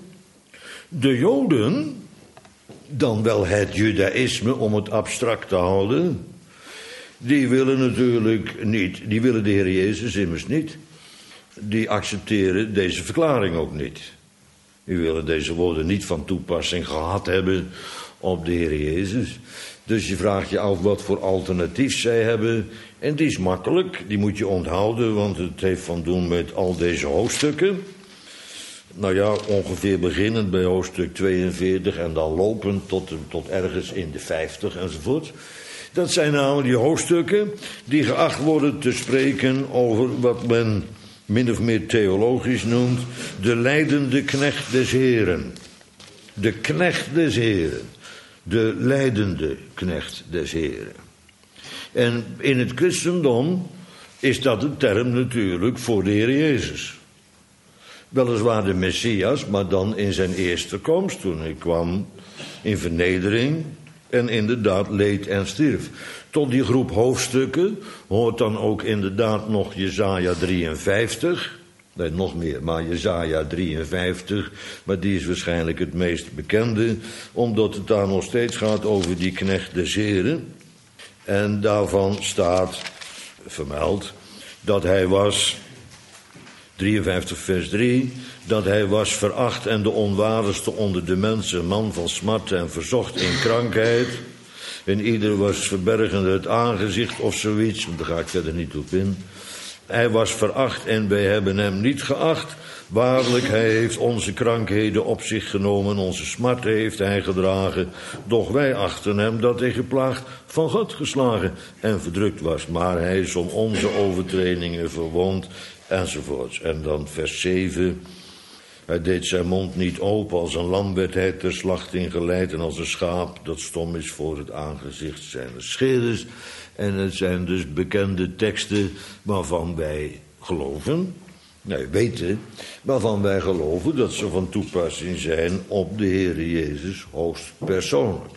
De Joden, dan wel het Judaïsme om het abstract te houden, die willen natuurlijk niet, die willen de Heer Jezus immers niet. Die accepteren deze verklaring ook niet. Die willen deze woorden niet van toepassing gehad hebben op de Heer Jezus. Dus je vraagt je af wat voor alternatief zij hebben. En die is makkelijk, die moet je onthouden, want het heeft van doen met al deze hoofdstukken. Nou ja, ongeveer beginnend bij hoofdstuk tweeënveertig en dan lopend tot, tot ergens in de vijftig enzovoort. Dat zijn namelijk die hoofdstukken die geacht worden te spreken over wat men min of meer theologisch noemt de lijdende knecht des Heren. De knecht des Heren. De lijdende knecht des Heren. En in het christendom is dat een term natuurlijk voor de Heer Jezus. Weliswaar de Messias, maar dan in zijn eerste komst, toen hij kwam in vernedering en inderdaad leed en stierf. Tot die groep hoofdstukken hoort dan ook inderdaad nog Jesaja drieënvijftig. Nee, nog meer, maar Jesaja drieënvijftig, maar die is waarschijnlijk het meest bekende, omdat het daar nog steeds gaat over die knecht des Heren. En daarvan staat vermeld dat hij was, drieënvijftig vers drie, dat hij was veracht en de onwaardigste onder de mensen, man van smart en verzocht in krankheid. En ieder was verbergende het aangezicht of zoiets, want daar ga ik verder niet op in. Hij was veracht en wij hebben hem niet geacht. Waarlijk, hij heeft onze krankheden op zich genomen, onze smarten heeft hij gedragen. Doch wij achten hem dat hij geplaagd van God geslagen en verdrukt was. Maar hij is om onze overtredingen verwond, enzovoorts. En dan vers zeven. Hij deed zijn mond niet open, als een lam werd hij ter slachting geleid en als een schaap dat stom is voor het aangezicht zijn scheerders. En het zijn dus bekende teksten waarvan wij geloven, nee, weten, waarvan wij geloven dat ze van toepassing zijn op de Heer Jezus hoogstpersoonlijk.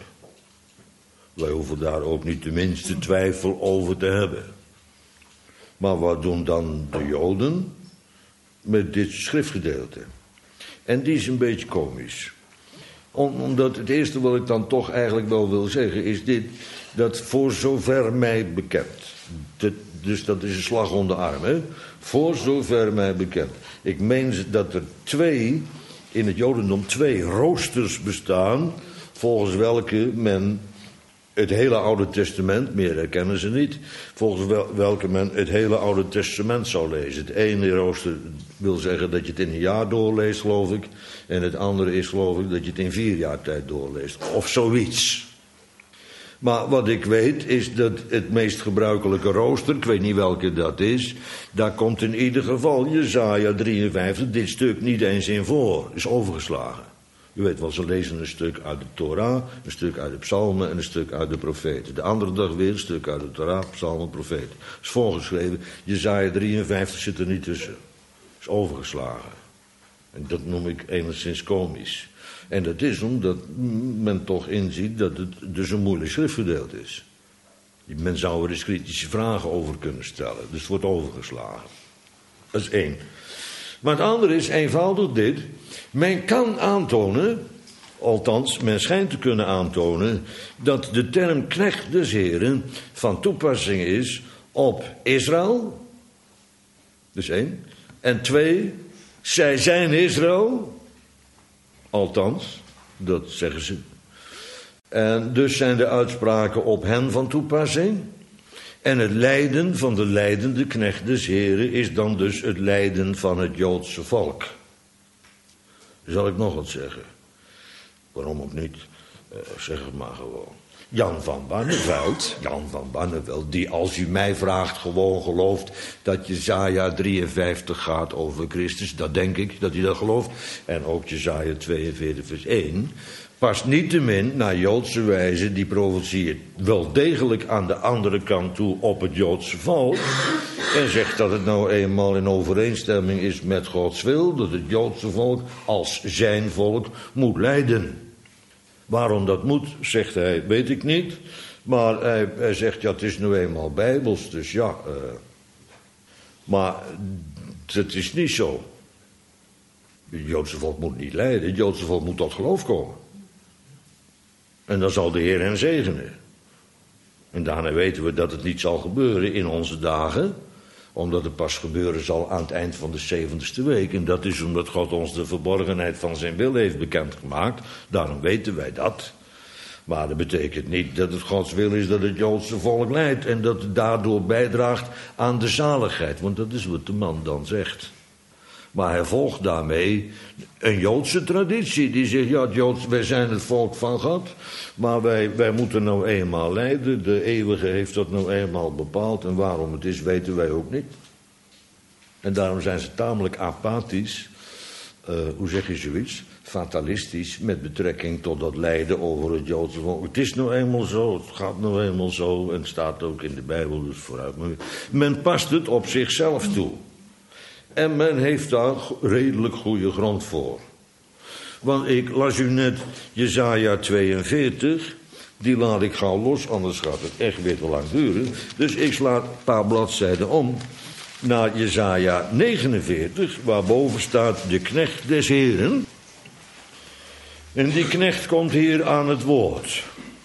Wij hoeven daar ook niet de minste twijfel over te hebben. Maar wat doen dan de Joden met dit schriftgedeelte? En die is een beetje komisch. Om, omdat het eerste wat ik dan toch eigenlijk wel wil zeggen is dit, dat voor zover mij bekend, dat, dus dat is een slag om de arm, hè? Voor zover mij bekend. Ik meen dat er twee, in het Jodendom twee roosters bestaan, volgens welke men het hele Oude Testament, meer herkennen ze niet, volgens wel, welke men het hele Oude Testament zou lezen. Het ene rooster wil zeggen dat je het in een jaar doorleest, geloof ik. En het andere is, geloof ik, dat je het in vier jaar tijd doorleest. Of zoiets. Maar wat ik weet is dat het meest gebruikelijke rooster, ik weet niet welke dat is, daar komt in ieder geval Jesaja drieënvijftig dit stuk niet eens in voor. Is overgeslagen. U weet wel, ze lezen een stuk uit de Torah, een stuk uit de psalmen en een stuk uit de profeten. De andere dag weer een stuk uit de Torah, psalmen, profeten. Is voorgeschreven, Jesaja drieënvijftig zit er niet tussen. Is overgeslagen. En dat noem ik enigszins komisch. En dat is omdat men toch inziet dat het dus een moeilijk schriftgedeelte is. Men zou er eens kritische vragen over kunnen stellen. Dus het wordt overgeslagen. Dat is één. Maar het andere is eenvoudig dit. Men kan aantonen Althans, men schijnt te kunnen aantonen dat de term knecht des Heren van toepassing is op Israël. Dus één. En twee, zij zijn Israël. Althans, dat zeggen ze. En dus zijn de uitspraken op hen van toepassing. En het lijden van de lijdende knecht des Heren is dan dus het lijden van het Joodse volk. Zal ik nog wat zeggen? Waarom ook niet? Uh, zeg het maar gewoon. Jan van Barneveld, Jan van Barneveld, die als u mij vraagt gewoon gelooft dat Jesaja drieënvijftig gaat over Christus, dat denk ik, dat hij dat gelooft. En ook Jesaja tweeënveertig vers één. Past niettemin naar Joodse wijze die profetie wel degelijk aan de andere kant toe op het Joodse volk. En zegt dat het nou eenmaal in overeenstemming is met Gods wil, dat het Joodse volk als zijn volk moet lijden. Waarom dat moet, zegt hij, weet ik niet. Maar hij, hij zegt, ja, het is nu eenmaal bijbels, dus ja. Uh, maar het is niet zo. Het Joodse volk moet niet lijden, het Joodse volk moet tot geloof komen. En dan zal de Heer hen zegenen. En daarna weten we dat het niet zal gebeuren in onze dagen, omdat het pas gebeuren zal aan het eind van de zeventigste week. En dat is omdat God ons de verborgenheid van zijn wil heeft bekendgemaakt. Daarom weten wij dat. Maar dat betekent niet dat het Gods wil is dat het Joodse volk lijdt en dat het daardoor bijdraagt aan de zaligheid. Want dat is wat de man dan zegt. Maar hij volgt daarmee een Joodse traditie. Die zegt, ja, het Joods, wij zijn het volk van God. Maar wij, wij moeten nou eenmaal lijden. De eeuwige heeft dat nou eenmaal bepaald. En waarom het is, weten wij ook niet. En daarom zijn ze tamelijk apathisch. Uh, hoe zeg je zoiets? Fatalistisch met betrekking tot dat lijden over het Joodse volk. Het is nou eenmaal zo, het gaat nou eenmaal zo. En het staat ook in de Bijbel, dus vooruit. Men past het op zichzelf toe. En men heeft daar redelijk goede grond voor. Want ik las u net Jesaja tweeënveertig. Die laat ik gauw los, anders gaat het echt weer te lang duren. Dus ik sla een paar bladzijden om naar Jesaja negenenveertig. Waarboven staat de knecht des Heren. En die knecht komt hier aan het woord.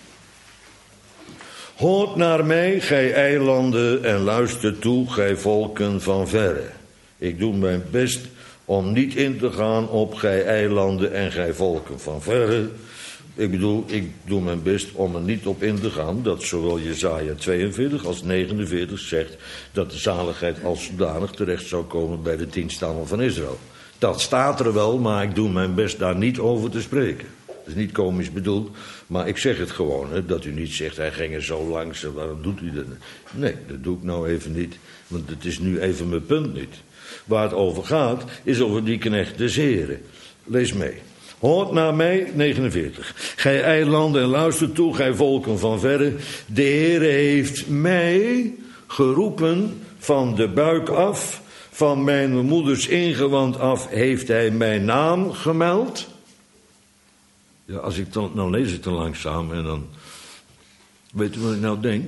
Hoort naar mij, gij eilanden, en luister toe, gij volken van verre. Ik doe mijn best om niet in te gaan op gij eilanden en gij volken van verre. Ik bedoel, ik doe mijn best om er niet op in te gaan dat zowel Jesaja tweeënveertig als negenenveertig zegt dat de zaligheid als zodanig terecht zou komen bij de tien stammen van Israël. Dat staat er wel, maar ik doe mijn best daar niet over te spreken. Dat is niet komisch bedoeld, maar ik zeg het gewoon, hè, dat u niet zegt, hij ging er zo langs, waarom doet u dat? Nee, dat doe ik nou even niet, want het is nu even mijn punt niet. Waar het over gaat, is over die knecht des Heren. Lees mee. Hoort naar mij, negenenveertig. Gij eilanden en luister toe, gij volken van verre. De Heere heeft mij geroepen van de buik af. Van mijn moeders ingewand af heeft hij mijn naam gemeld. Ja, als ik dan, nou lees ik te langzaam en dan weet u wat ik nou denk?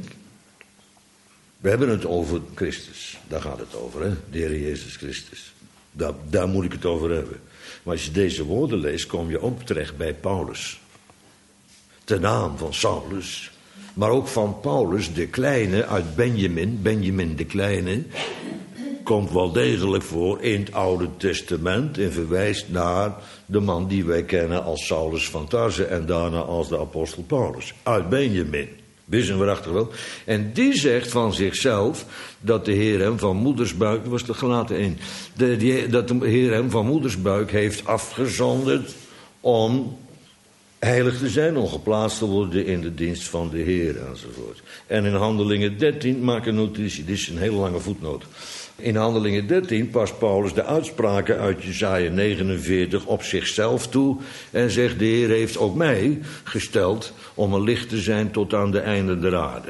We hebben het over Christus, daar gaat het over, hè? De Heer Jezus Christus. Daar, daar moet ik het over hebben. Maar als je deze woorden leest, kom je ook terecht bij Paulus. De naam van Saulus, maar ook van Paulus de Kleine uit Benjamin, Benjamin de Kleine, komt wel degelijk voor in het Oude Testament en verwijst naar de man die wij kennen als Saulus van Tarse en daarna als de apostel Paulus, uit Benjamin. Wisten we waarachtig wel. En die zegt van zichzelf dat de Heer hem van moedersbuik, dat was de Galaten één, de, die, dat de Heer hem van moedersbuik heeft afgezonderd om heilig te zijn, om geplaatst te worden in de dienst van de Heer enzovoort. En in Handelingen dertien, maak een notitie, dit is een hele lange voetnoot. In Handelingen dertien past Paulus de uitspraken uit Jesaja negenenveertig op zichzelf toe en zegt, de Heer heeft ook mij gesteld om een licht te zijn tot aan de einden der aarde.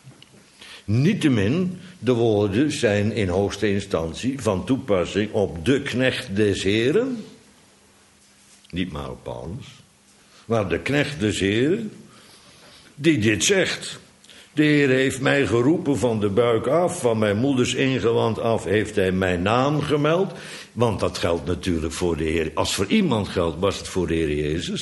Niettemin, de woorden zijn in hoogste instantie van toepassing op de knecht des Heren, niet maar op Paulus, maar de knecht des Heren, die dit zegt. De Heer heeft mij geroepen van de buik af, van mijn moeders ingewand af heeft hij mijn naam gemeld. Want dat geldt natuurlijk voor de Heer. Als voor iemand geldt, was het voor de Heer Jezus.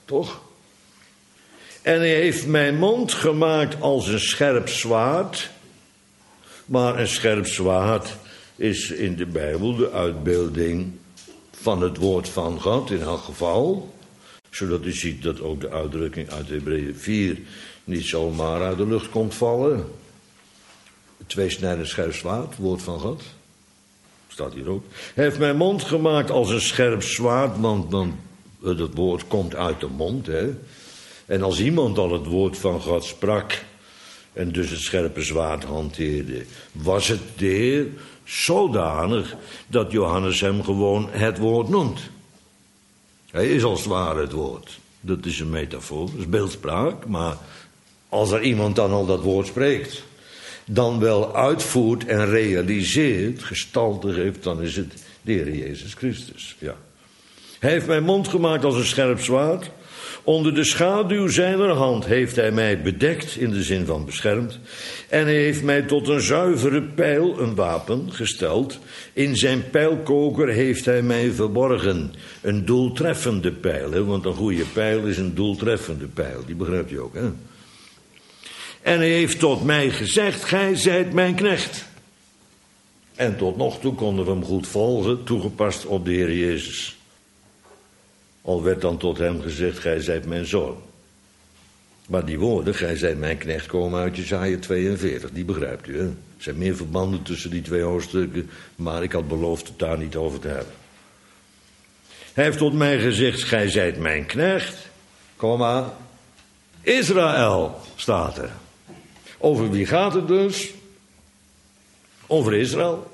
Toch? En hij heeft mijn mond gemaakt als een scherp zwaard. Maar een scherp zwaard is in de Bijbel de uitbeelding van het woord van God in elk geval. Zodat u ziet dat ook de uitdrukking uit Hebreeën vier niet zomaar uit de lucht komt vallen. Tweesnijdend scherp zwaard, woord van God. Staat hier ook. Hij heeft mijn mond gemaakt als een scherp zwaard, want, want het woord komt uit de mond. Hè? En als iemand al het woord van God sprak en dus het scherpe zwaard hanteerde, was het de Heer zodanig dat Johannes hem gewoon het woord noemt. Hij is als het ware het woord. Dat is een metafoor, dat is beeldspraak, maar als er iemand dan al dat woord spreekt, dan wel uitvoert en realiseert, gestalte geeft, dan is het de Heer Jezus Christus. Ja. Hij heeft mijn mond gemaakt als een scherp zwaard. Onder de schaduw zijner hand heeft hij mij bedekt, in de zin van beschermd. En hij heeft mij tot een zuivere pijl, een wapen, gesteld. In zijn pijlkoker heeft hij mij verborgen. Een doeltreffende pijl, hè? Want een goede pijl is een doeltreffende pijl. Die begrijpt u ook, hè? En hij heeft tot mij gezegd, gij zijt mijn knecht. En tot nog toe konden we hem goed volgen, toegepast op de Heer Jezus. Al werd dan tot hem gezegd, gij zijt mijn zoon. Maar die woorden, gij zijt mijn knecht, komen uit Jesaja tweeënveertig. Die begrijpt u, hè? Er zijn meer verbanden tussen die twee hoofdstukken, maar ik had beloofd het daar niet over te hebben. Hij heeft tot mij gezegd, gij zijt mijn knecht, komma, Israël, staat er. Over wie gaat het dus? Over Israël.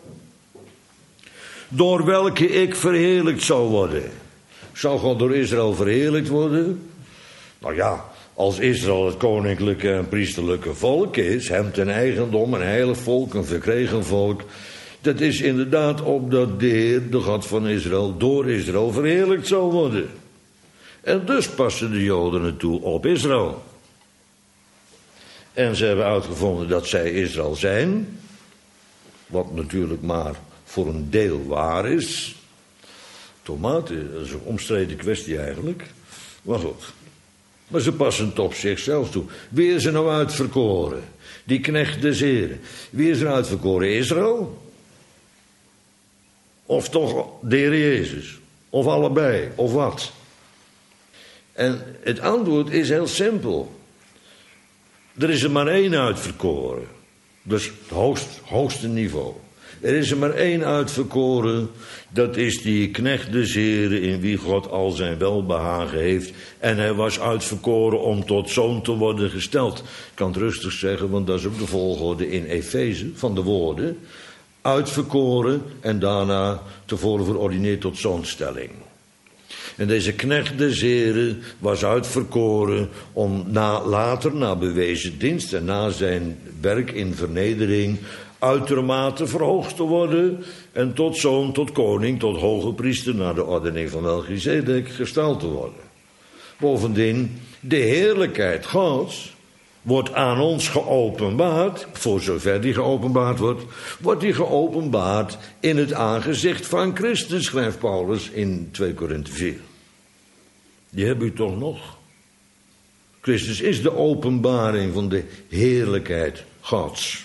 Door welke ik verheerlijkt zou worden. Zou God door Israël verheerlijkt worden? Nou ja, als Israël het koninklijke en priesterlijke volk is, hem ten eigendom, een heilig volk, een verkregen volk, dat is inderdaad opdat de Heer, de God van Israël, door Israël verheerlijkt zou worden. En dus passen de Joden het toe op Israël. En ze hebben uitgevonden dat zij Israël zijn, wat natuurlijk maar voor een deel waar is. Tomaten, dat is een omstreden kwestie eigenlijk. Maar goed. Maar ze passen het op zichzelf toe. Wie is er nou uitverkoren? Die knecht des Heren. Wie is er uitverkoren? Israël? Of toch de Heer Jezus? Of allebei? Of wat? En het antwoord is heel simpel. Er is er maar één uitverkoren. Dus het hoogst, hoogste niveau. Er is er maar één uitverkoren. Dat is die knecht des Heren in wie God al zijn welbehagen heeft. En hij was uitverkoren om tot zoon te worden gesteld. Ik kan het rustig zeggen, want dat is ook de volgorde in Efeze van de woorden. Uitverkoren en daarna tevoren verordineerd tot zoonstelling. En deze knecht des Heren was uitverkoren om na, later, na bewezen dienst en na zijn werk in vernedering, uitermate verhoogd te worden en tot zoon, tot koning, tot hoge priester naar de ordening van Melchizedek gesteld te worden. Bovendien, de heerlijkheid Gods wordt aan ons geopenbaard, voor zover die geopenbaard wordt, wordt die geopenbaard in het aangezicht van Christus, schrijft Paulus in twee Korinthe vier. Die hebben u toch nog? Christus is de openbaring van de heerlijkheid Gods.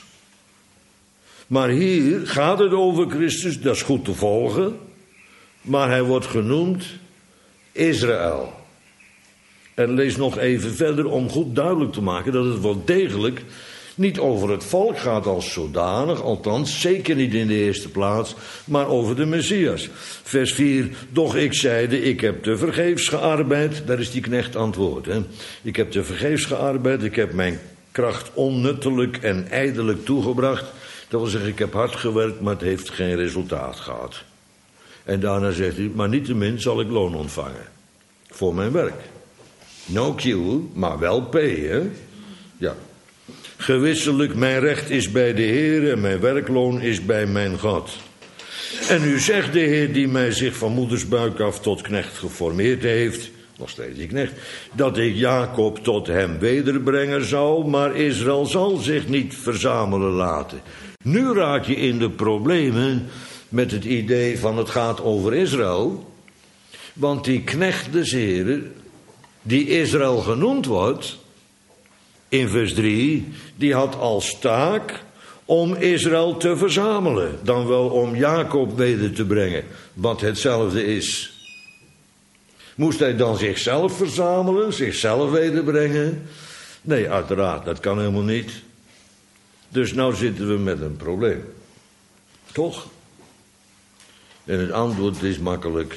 Maar hier gaat het over Christus, dat is goed te volgen, maar hij wordt genoemd Israël. En lees nog even verder om goed duidelijk te maken dat het wel degelijk niet over het volk gaat als zodanig, althans zeker niet in de eerste plaats, maar over de Messias. Vers vier, doch ik zeide, ik heb te vergeefs gearbeid, daar is die knecht antwoord. Hè? Ik heb te vergeefs gearbeid, ik heb mijn kracht onnuttelijk en ijdelijk toegebracht. Dat wil zeggen, ik heb hard gewerkt, maar het heeft geen resultaat gehad. En daarna zegt hij, maar niettemin zal ik loon ontvangen voor mijn werk. No Q, maar wel P, hè? Ja. Gewisselijk, mijn recht is bij de Heer en mijn werkloon is bij mijn God. En nu zegt de Heer die mij zich van moedersbuik af tot knecht geformeerd heeft, nog steeds die knecht, dat ik Jacob tot hem wederbrengen zou, maar Israël zal zich niet verzamelen laten. Nu raak je in de problemen met het idee van het gaat over Israël, want die knecht des Heren, die Israël genoemd wordt, in vers drie, die had als taak om Israël te verzamelen, dan wel om Jacob weder te brengen, wat hetzelfde is. Moest hij dan zichzelf verzamelen, zichzelf wederbrengen? Nee, uiteraard, dat kan helemaal niet. Dus nou zitten we met een probleem. Toch? En het antwoord is makkelijk.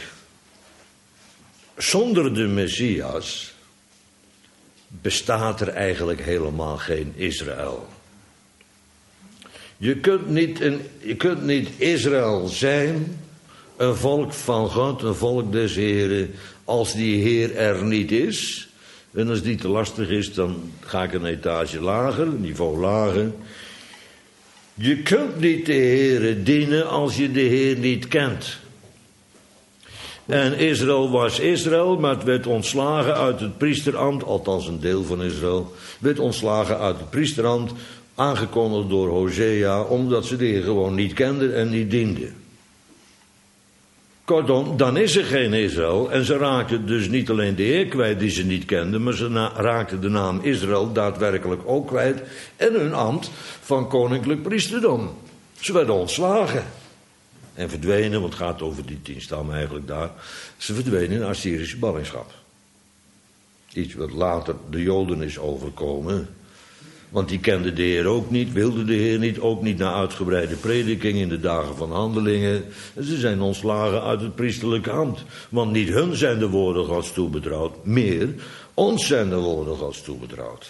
Zonder de Messias bestaat er eigenlijk helemaal geen Israël. Je kunt niet, een, je kunt niet Israël zijn, een volk van God, een volk des Heren, als die Heer er niet is. En als die te lastig is, dan ga ik een etage lager, een niveau lager. Je kunt niet de Heere dienen als je de Heer niet kent. En Israël was Israël, maar het werd ontslagen uit het priesterambt, althans een deel van Israël, werd ontslagen uit het priesterambt, aangekondigd door Hosea, omdat ze de Heer gewoon niet kenden en niet dienden. Kortom, dan is er geen Israël en ze raakten dus niet alleen de Heer kwijt die ze niet kenden, maar ze na- raakten de naam Israël daadwerkelijk ook kwijt en hun ambt van koninklijk priesterdom. Ze werden ontslagen en verdwenen, want het gaat over die tien stammen eigenlijk daar. Ze verdwenen in Assyrische ballingschap. Iets wat later de Joden is overkomen. Want die kenden de Heer ook niet, wilden de Heer niet, ook niet na uitgebreide prediking in de dagen van Handelingen. En ze zijn ontslagen uit het priesterlijke ambt. Want niet hun zijn de woorden Gods toebetrouwd, meer ons zijn de woorden Gods toebetrouwd.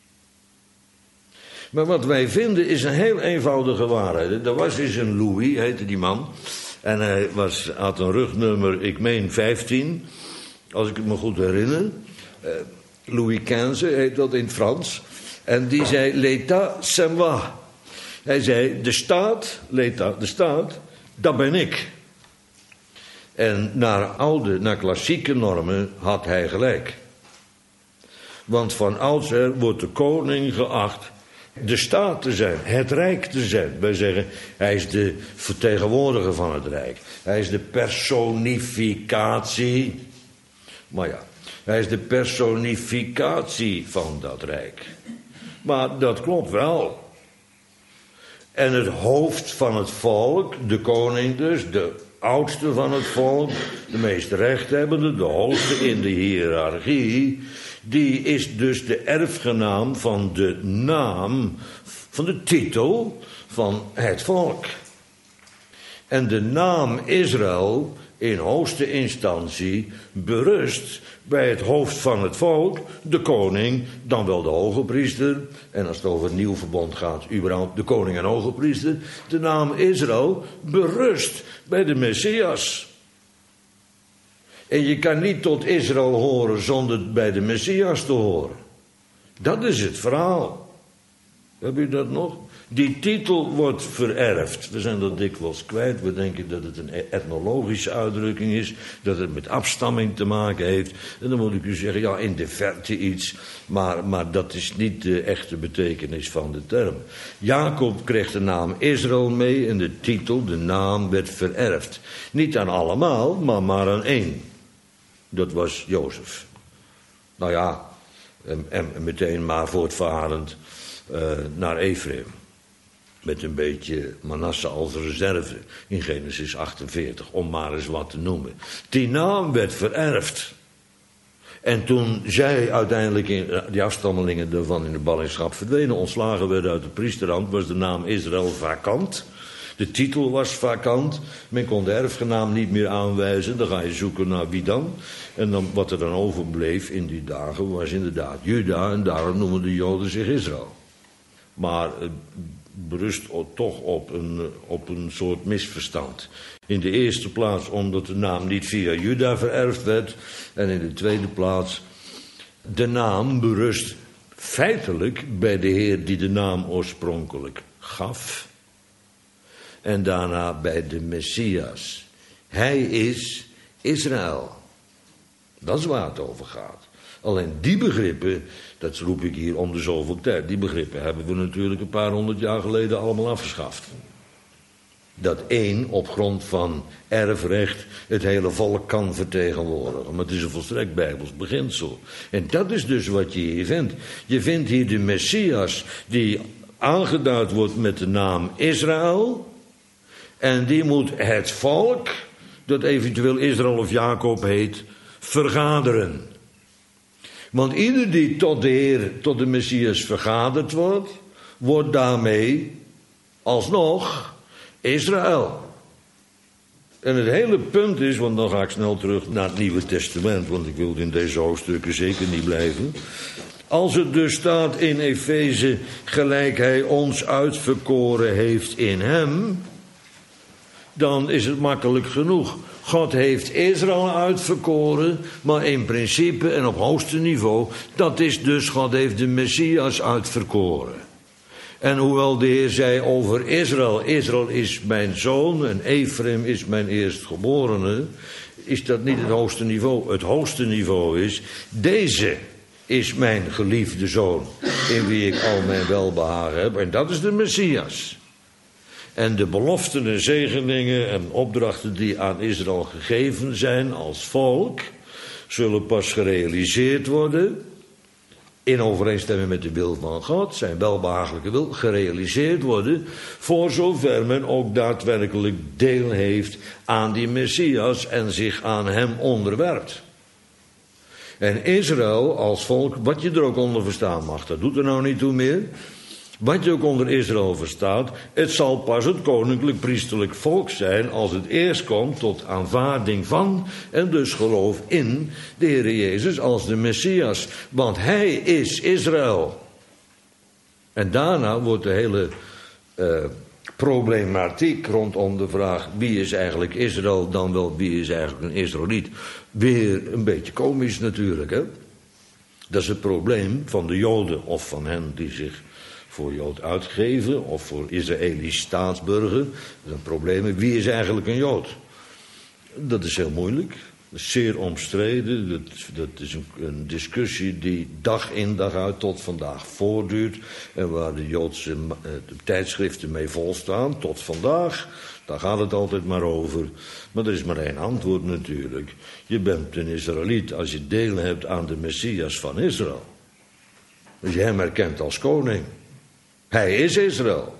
Maar wat wij vinden is een heel eenvoudige waarheid. Er was eens een Louis, heette die man. En hij was, had een rugnummer, ik meen vijftien, als ik het me goed herinner. Uh, Louis quinze heet dat in het Frans. En die zei, l'état, c'est moi. Hij zei, de staat, l'état, de staat, dat ben ik. En naar oude, naar klassieke normen had hij gelijk. Want van oudsher wordt de koning geacht de staat te zijn, het rijk te zijn. Wij zeggen, hij is de vertegenwoordiger van het rijk. Hij is de personificatie. Maar ja, hij is de personificatie van dat rijk. Maar dat klopt wel. En het hoofd van het volk, de koning dus, de oudste van het volk, de meest rechthebbende, de hoogste in de hiërarchie, die is dus de erfgenaam van de naam, van de titel van het volk. En de naam Israël in hoogste instantie berust bij het hoofd van het volk, de koning, dan wel de hoge priester. En als het over het nieuw verbond gaat, überhaupt de koning en hoge priester. De naam Israël berust bij de Messias. En je kan niet tot Israël horen zonder bij de Messias te horen. Dat is het verhaal. Heb je dat nog? Die titel wordt vererfd. We zijn dat dikwijls kwijt. We denken dat het een etnologische uitdrukking is. Dat het met afstamming te maken heeft. En dan moet ik u zeggen, ja, in de verte iets. Maar, maar dat is niet de echte betekenis van de term. Jacob kreeg de naam Israël mee en de titel, de naam, werd vererfd. Niet aan allemaal, maar maar aan één. Dat was Jozef. Nou ja, en, en meteen maar voortvarend uh, naar Ephraim. Met een beetje Manasse als reserve in Genesis achtenveertig, om maar eens wat te noemen. Die naam werd vererfd. En toen zij uiteindelijk, in, die afstammelingen daarvan in de ballingschap verdwenen, ontslagen werden uit het priesterambt, was de naam Israël vakant. De titel was vakant. Men kon de erfgenaam niet meer aanwijzen. Dan ga je zoeken naar wie dan. En dan, wat er dan overbleef in die dagen was inderdaad Juda. En daarom noemen de Joden zich Israël. Maar het berust toch op een, op een soort misverstand. In de eerste plaats omdat de naam niet via Juda vererfd werd. En in de tweede plaats, de naam berust feitelijk bij de Heer die de naam oorspronkelijk gaf. En daarna bij de Messias. Hij is Israël. Dat is waar het over gaat. Alleen die begrippen, dat roep ik hier om de zoveel tijd, die begrippen hebben we natuurlijk een paar honderd jaar geleden allemaal afgeschaft. dat één op grond van erfrecht het hele volk kan vertegenwoordigen. Maar het is een volstrekt bijbels beginsel. En dat is dus wat je hier vindt. Je vindt hier de Messias die aangeduid wordt met de naam Israël. En die moet het volk, dat eventueel Israël of Jacob heet, vergaderen. Want ieder die tot de Heer, tot de Messias vergaderd wordt, wordt daarmee alsnog Israël. En het hele punt is, want dan ga ik snel terug naar het Nieuwe Testament, want ik wil in deze hoofdstukken zeker niet blijven. Als het dus staat in Efeze, gelijk hij ons uitverkoren heeft in hem, dan is het makkelijk genoeg. God heeft Israël uitverkoren, maar in principe en op hoogste niveau, dat is dus, God heeft de Messias uitverkoren. En hoewel de Heer zei over Israël, Israël is mijn zoon en Ephraim is mijn eerstgeborene, is dat niet het hoogste niveau. Het hoogste niveau is, deze is mijn geliefde zoon, in wie ik al mijn welbehagen heb. En dat is de Messias. En de beloften en zegeningen en opdrachten die aan Israël gegeven zijn als volk, zullen pas gerealiseerd worden, in overeenstemming met de wil van God, zijn welbehagelijke wil, gerealiseerd worden, voor zover men ook daadwerkelijk deel heeft aan die Messias en zich aan hem onderwerpt. En Israël als volk, wat je er ook onder verstaan mag, dat doet er nou niet toe meer. Wat je ook onder Israël verstaat, het zal pas het koninklijk priesterlijk volk zijn als het eerst komt tot aanvaarding van en dus geloof in de Heer Jezus als de Messias. Want hij is Israël. En daarna wordt de hele uh, problematiek rondom de vraag wie is eigenlijk Israël, dan wel wie is eigenlijk een Israëliet, weer een beetje komisch natuurlijk. Hè? Dat is het probleem van de Joden of van hen die zich voor Jood uitgeven of voor Israëlisch staatsburger. Dat is een probleem. Wie is eigenlijk een Jood? Dat is heel moeilijk. Dat is zeer omstreden. Dat, dat is een, een discussie die dag in dag uit tot vandaag voortduurt. En waar de Joodse uh, de tijdschriften mee volstaan tot vandaag. Daar gaat het altijd maar over. Maar er is maar één antwoord natuurlijk. Je bent een Israëliet als je deel hebt aan de Messias van Israël. Als je hem erkent als koning. Hij is Israël.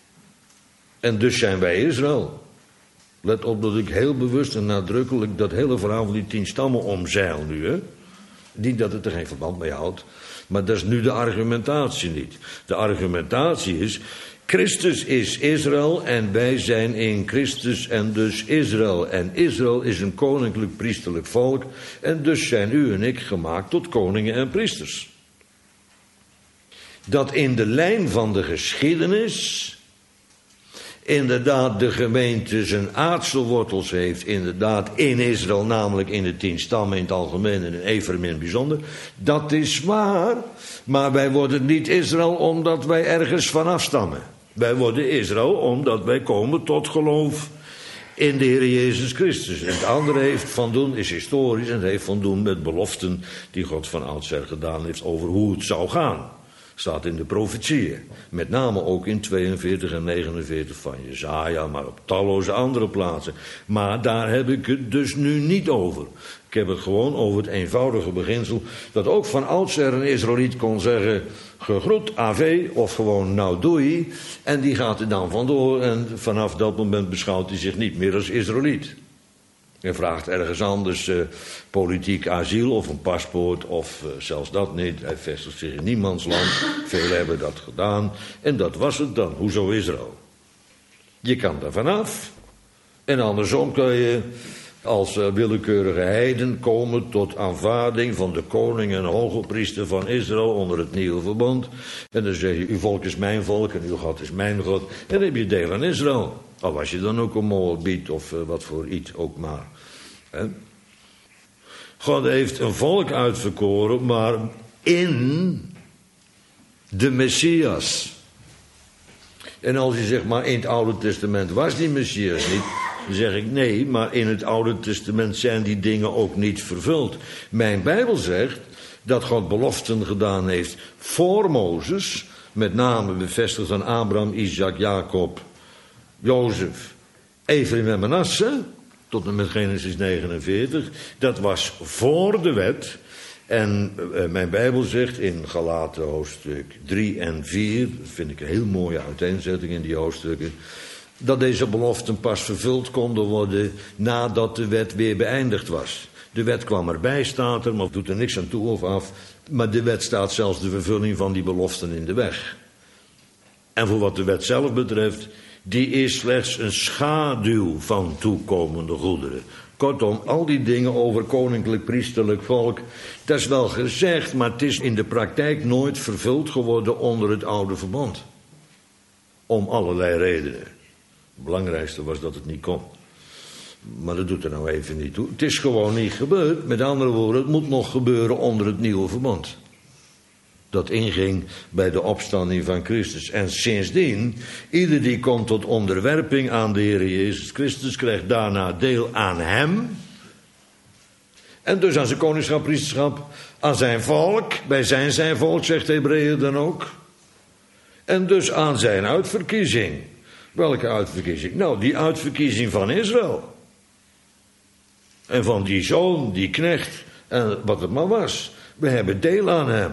En dus zijn wij Israël. Let op dat ik heel bewust en nadrukkelijk dat hele verhaal van die tien stammen omzeil nu. Hè? Niet dat het er geen verband mee houdt. Maar dat is nu de argumentatie niet. De argumentatie is, Christus is Israël en wij zijn in Christus en dus Israël. En Israël is een koninklijk priesterlijk volk. En dus zijn u en ik gemaakt tot koningen en priesters. Dat in de lijn van de geschiedenis inderdaad de gemeente zijn aardselwortels heeft, inderdaad in Israël, namelijk in de tien stammen in het algemeen en in Ephraim in het bijzonder. Dat is waar, maar wij worden niet Israël omdat wij ergens vanaf stammen. Wij worden Israël omdat wij komen tot geloof in de Heer Jezus Christus. En het andere heeft van doen, is historisch, en het heeft van doen met beloften die God van oudsher gedaan heeft over hoe het zou gaan. Staat in de profetieën. Met name ook in tweeënveertig en negenenveertig van Jesaja, maar op talloze andere plaatsen. Maar daar heb ik het dus nu niet over. Ik heb het gewoon over het eenvoudige beginsel dat ook van oudsher een Israëliet kon zeggen, gegroet, ave, of gewoon nou doei. En die gaat er dan vandoor en vanaf dat moment beschouwt hij zich niet meer als Israëliet. En vraagt ergens anders uh, politiek asiel of een paspoort of uh, zelfs dat niet. Hij vestigt zich in niemands land. Velen hebben dat gedaan. En dat was het dan. Hoezo Israël? Je kan daar vanaf. En andersom kan je als uh, willekeurige heiden komen tot aanvaarding van de koning en hoge priester van Israël onder het nieuwe verbond. En dan zeg je, uw volk is mijn volk en uw God is mijn God. En dan heb je deel aan Israël. Al was je dan ook een Moabiet of uh, wat voor iets ook maar. He? God heeft een volk uitverkoren, maar in de Messias. En als je zegt, maar in het Oude Testament was die Messias niet, dan zeg ik nee, maar in het Oude Testament zijn die dingen ook niet vervuld. Mijn Bijbel zegt dat God beloften gedaan heeft voor Mozes, met name bevestigd aan Abraham, Isaac, Jacob, Jozef Ephraim en Manasse, tot en met Genesis negenenveertig, dat was voor de wet. En uh, mijn Bijbel zegt in Galaten hoofdstuk drie en vier, dat vind ik een heel mooie uiteenzetting in die hoofdstukken, dat deze beloften pas vervuld konden worden nadat de wet weer beëindigd was. De wet kwam erbij, staat er, maar doet er niks aan toe of af. Maar de wet staat zelfs de vervulling van die beloften in de weg. En voor wat de wet zelf betreft, die is slechts een schaduw van toekomende goederen. Kortom, al die dingen over koninklijk priesterlijk volk, dat is wel gezegd, maar het is in de praktijk nooit vervuld geworden onder het oude verbond. Om allerlei redenen. Het belangrijkste was dat het niet kon. Maar dat doet er nou even niet toe. Het is gewoon niet gebeurd. Met andere woorden, het moet nog gebeuren onder het nieuwe verbond. Dat inging bij de opstanding van Christus. En sindsdien, ieder die komt tot onderwerping aan de Heer Jezus Christus, krijgt daarna deel aan hem. En dus aan zijn koningschap, priesterschap, aan zijn volk. Bij zijn zijn volk, zegt Hebreeën dan ook. En dus aan zijn uitverkiezing. Welke uitverkiezing? Nou, die uitverkiezing van Israël. En van die zoon, die knecht, en wat het maar was. We hebben deel aan hem.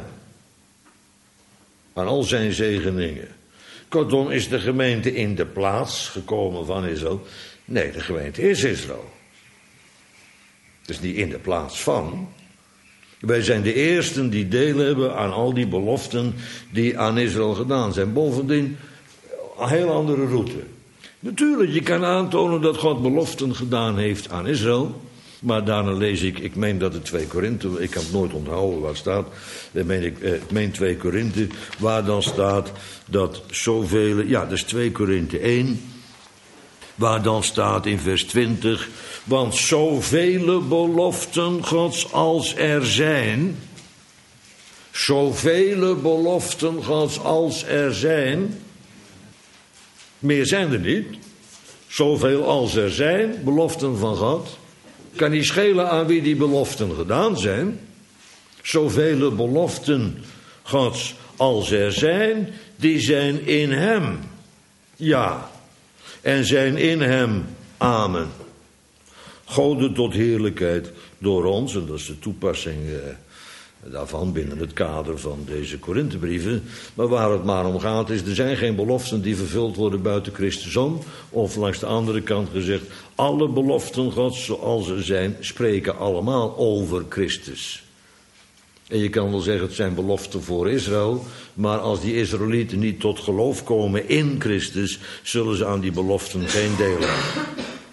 Aan al zijn zegeningen. Kortom, is de gemeente in de plaats gekomen van Israël? Nee, de gemeente is Israël. Dus niet in de plaats van. Wij zijn de eersten die deel hebben aan al die beloften die aan Israël gedaan zijn. Bovendien, een heel andere route. Natuurlijk, je kan aantonen dat God beloften gedaan heeft aan Israël. Maar daarna lees ik, ik meen dat het twee Korinthe, ik kan het nooit onthouden waar het staat. Dan meen ik, eh, ik meen twee Korinthe, waar dan staat dat zoveel, ja, dat is twee Korinthe één. Waar dan staat in vers twintig, want zoveel beloften Gods als er zijn, zoveel beloften Gods als er zijn, meer zijn er niet, zoveel als er zijn, beloften van God, kan niet schelen aan wie die beloften gedaan zijn, zoveel beloften Gods als er zijn, die zijn in hem, ja, en zijn in hem, amen. Gode tot heerlijkheid door ons, en dat is de toepassing eh, daarvan binnen het kader van deze Korinthebrieven. Maar waar het maar om gaat is, er zijn geen beloften die vervuld worden buiten Christus om. Of langs de andere kant gezegd, alle beloften Gods zoals er zijn, spreken allemaal over Christus. En je kan wel zeggen, het zijn beloften voor Israël, maar als die Israëlieten niet tot geloof komen in Christus, zullen ze aan die beloften geen deel hebben.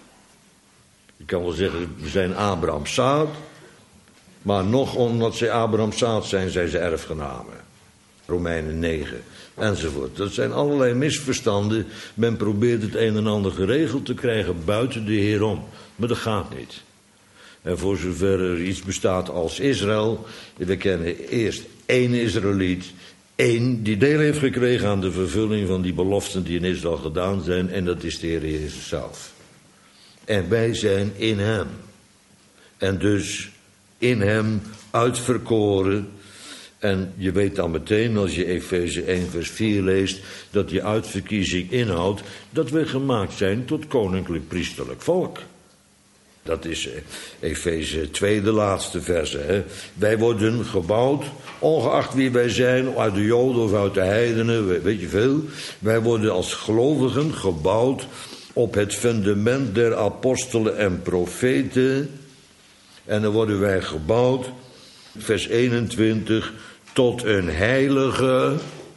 Je kan wel zeggen, we zijn Abrahams zaad, maar nog omdat ze Abrahams zaad zijn, zijn ze erfgenamen. Romeinen negen, enzovoort. Dat zijn allerlei misverstanden. Men probeert het een en ander geregeld te krijgen buiten de Heer om. Maar dat gaat niet. En voor zover er iets bestaat als Israël, we kennen eerst één Israëliet, één die deel heeft gekregen aan de vervulling van die beloften die in Israël gedaan zijn, en dat is de Heer Jezus zelf. En wij zijn in hem. En dus in hem uitverkoren. En je weet dan meteen, als je Efeze één vers vier leest, dat die uitverkiezing inhoudt dat we gemaakt zijn tot koninklijk priesterlijk volk. Dat is Efeze twee, de laatste verse. Hè? Wij worden gebouwd, ongeacht wie wij zijn, uit de Joden of uit de heidenen, weet je veel. Wij worden als gelovigen gebouwd op het fundament der apostelen en profeten. En dan worden wij gebouwd, vers eenentwintig, tot een heilige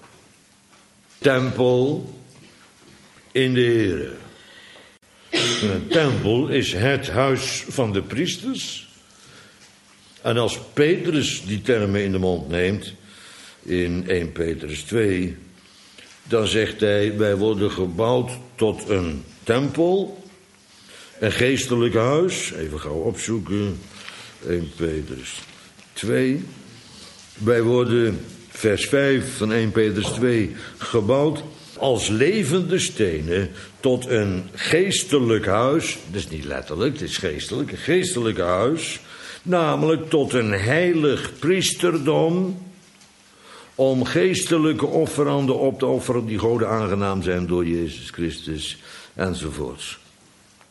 tempel in de Heere. Een tempel is het huis van de priesters. En als Petrus die termen in de mond neemt, in eerste Petrus twee, dan zegt hij, wij worden gebouwd tot een tempel, een geestelijk huis. Even gauw opzoeken, eerste Petrus twee. Wij worden, vers vijf van eerste Petrus twee, gebouwd als levende stenen tot een geestelijk huis. Dat is niet letterlijk, het is geestelijk, een geestelijk huis. Namelijk tot een heilig priesterdom, om geestelijke offeranden op te offeren die Gode aangenaam zijn door Jezus Christus, enzovoorts.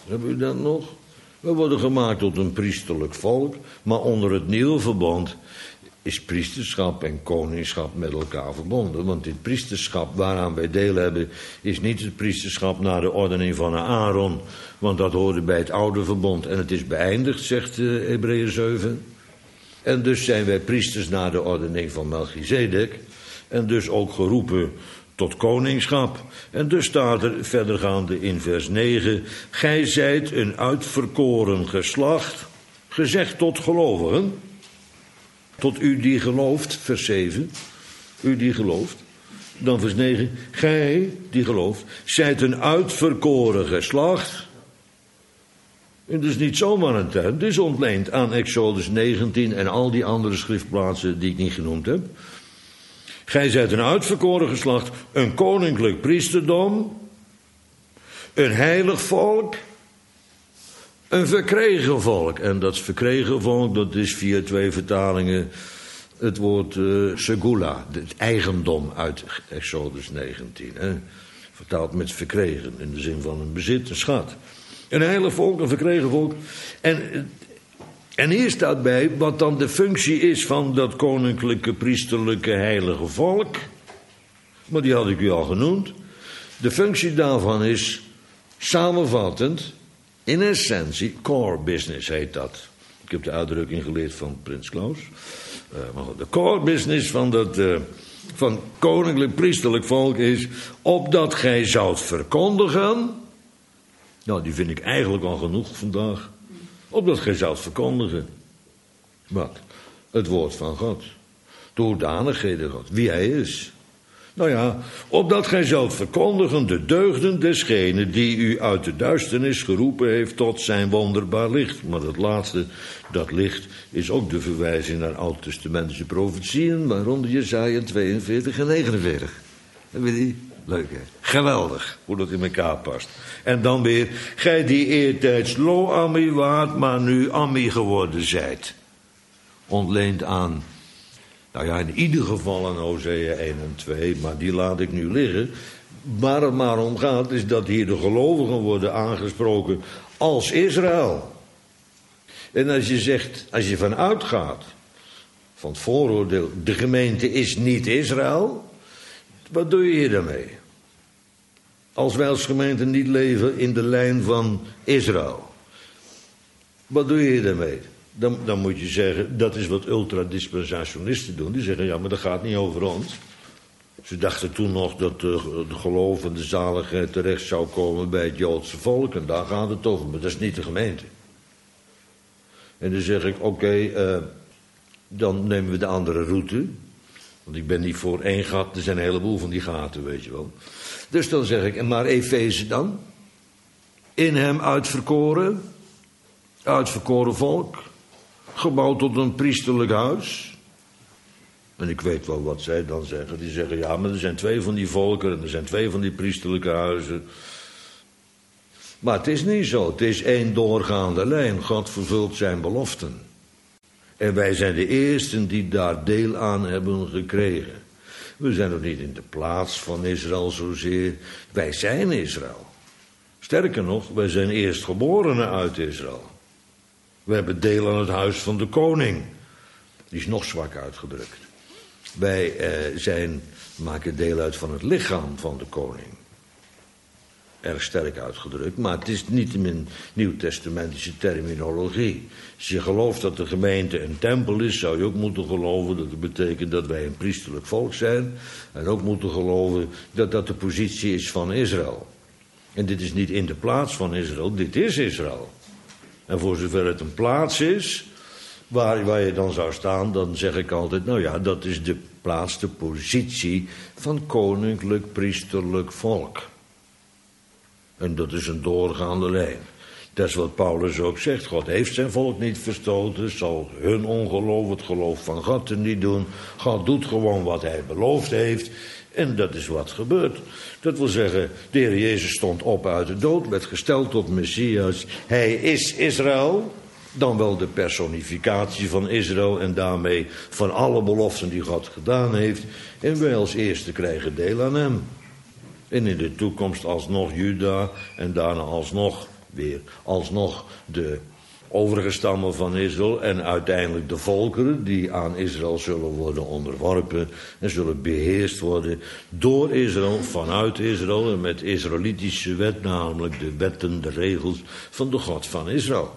Hebben u dat nog? We worden gemaakt tot een priesterlijk volk, maar onder het nieuwe verbond is priesterschap en koningschap met elkaar verbonden. Want dit priesterschap waaraan wij deel hebben, is niet het priesterschap naar de ordening van Aaron, want dat hoorde bij het oude verbond en het is beëindigd, zegt uh, Hebreeën zeven. En dus zijn wij priesters naar de ordening van Melchizedek en dus ook geroepen tot koningschap. En dus staat er verdergaande in vers negen: gij zijt een uitverkoren geslacht, gezegd tot gelovigen. Tot u die gelooft, vers zeven. U die gelooft. Dan vers negen. Gij die gelooft, zijt een uitverkoren geslacht. En dus niet zomaar een term. Het is ontleend aan Exodus negentien en al die andere schriftplaatsen die ik niet genoemd heb. Gij zijt een uitverkoren geslacht, een koninklijk priesterdom, een heilig volk, een verkregen volk. En dat verkregen volk, dat is via twee vertalingen het woord uh, segula, het eigendom uit Exodus negentien. Hè? Vertaald met verkregen, in de zin van een bezit, een schat. Een heilig volk, een verkregen volk. En, en hier staat bij wat dan de functie is van dat koninklijke, priesterlijke, heilige volk. Maar die had ik u al genoemd. De functie daarvan is samenvattend, in essentie, core business heet dat. Ik heb de uitdrukking geleerd van Prins Klaus. Uh, maar de core business van dat uh, van koninklijk, priesterlijk volk is opdat gij zoudt verkondigen. Nou, die vind ik eigenlijk al genoeg vandaag. Opdat gij zoudt verkondigen. Wat? Het woord van God. De hoedanigheden God. Wie hij is. Nou ja, opdat gij zoudt verkondigen de deugden desgene die u uit de duisternis geroepen heeft tot zijn wonderbaar licht. Maar dat laatste, dat licht, is ook de verwijzing naar oud-testamentische profetieën, waaronder Jesaja tweeënveertig en negenenveertig. Heb je die? Leuk, hè? Geweldig, hoe dat in elkaar past. En dan weer, gij die eertijds lo-ammi waart, maar nu ammi geworden zijt. Ontleend aan, nou ja, in ieder geval aan Hosea één en twee, maar die laat ik nu liggen. Waar het maar om gaat, is dat hier de gelovigen worden aangesproken als Israël. En als je zegt, als je vanuit gaat, van het vooroordeel, de gemeente is niet Israël, wat doe je hier daarmee? Als wij als gemeente niet leven in de lijn van Israël, wat doe je hier daarmee? Dan, dan moet je zeggen, dat is wat ultradispensationisten doen. Die zeggen, ja, maar dat gaat niet over ons. Ze dachten toen nog dat de, de geloof en de zaligheid terecht zou komen bij het Joodse volk. En daar gaat het over, maar dat is niet de gemeente. En dan zeg ik, oké, okay, uh, dan nemen we de andere route. Want ik ben niet voor één gat, er zijn een heleboel van die gaten, weet je wel. Dus dan zeg ik, en maar Efeze dan. In hem uitverkoren, uitverkoren volk. Gebouwd tot een priesterlijk huis. En ik weet wel wat zij dan zeggen. Die zeggen, ja, maar er zijn twee van die volken en er zijn twee van die priesterlijke huizen. Maar het is niet zo. Het is één doorgaande lijn. God vervult zijn beloften. En wij zijn de eersten die daar deel aan hebben gekregen. We zijn nog niet in de plaats van Israël zozeer. Wij zijn Israël. Sterker nog, wij zijn eerstgeborenen uit Israël. We hebben deel aan het huis van de koning. Die is nog zwak uitgedrukt. Wij eh, zijn, maken deel uit van het lichaam van de koning. Erg sterk uitgedrukt, maar het is niet in nieuwtestamentische terminologie. Als je gelooft dat de gemeente een tempel is, zou je ook moeten geloven dat het betekent dat wij een priesterlijk volk zijn. En ook moeten geloven dat dat de positie is van Israël. En dit is niet in de plaats van Israël, dit is Israël. En voor zover het een plaats is, waar, waar je dan zou staan, dan zeg ik altijd, nou ja, dat is de plaats, de positie van koninklijk, priesterlijk volk. En dat is een doorgaande lijn. Dat is wat Paulus ook zegt. God heeft zijn volk niet verstoten, zal hun ongeloof, het geloof van God er niet doen. God doet gewoon wat hij beloofd heeft. En dat is wat gebeurt. Dat wil zeggen, de Heer Jezus stond op uit de dood, werd gesteld tot Messias. Hij is Israël, dan wel de personificatie van Israël en daarmee van alle beloften die God gedaan heeft. En wij als eerste krijgen deel aan hem. En in de toekomst alsnog Juda en daarna alsnog weer alsnog de overige stammen van Israël en uiteindelijk de volkeren die aan Israël zullen worden onderworpen en zullen beheerst worden door Israël, vanuit Israël en met Israëlitische wet, namelijk de wetten, de regels van de God van Israël.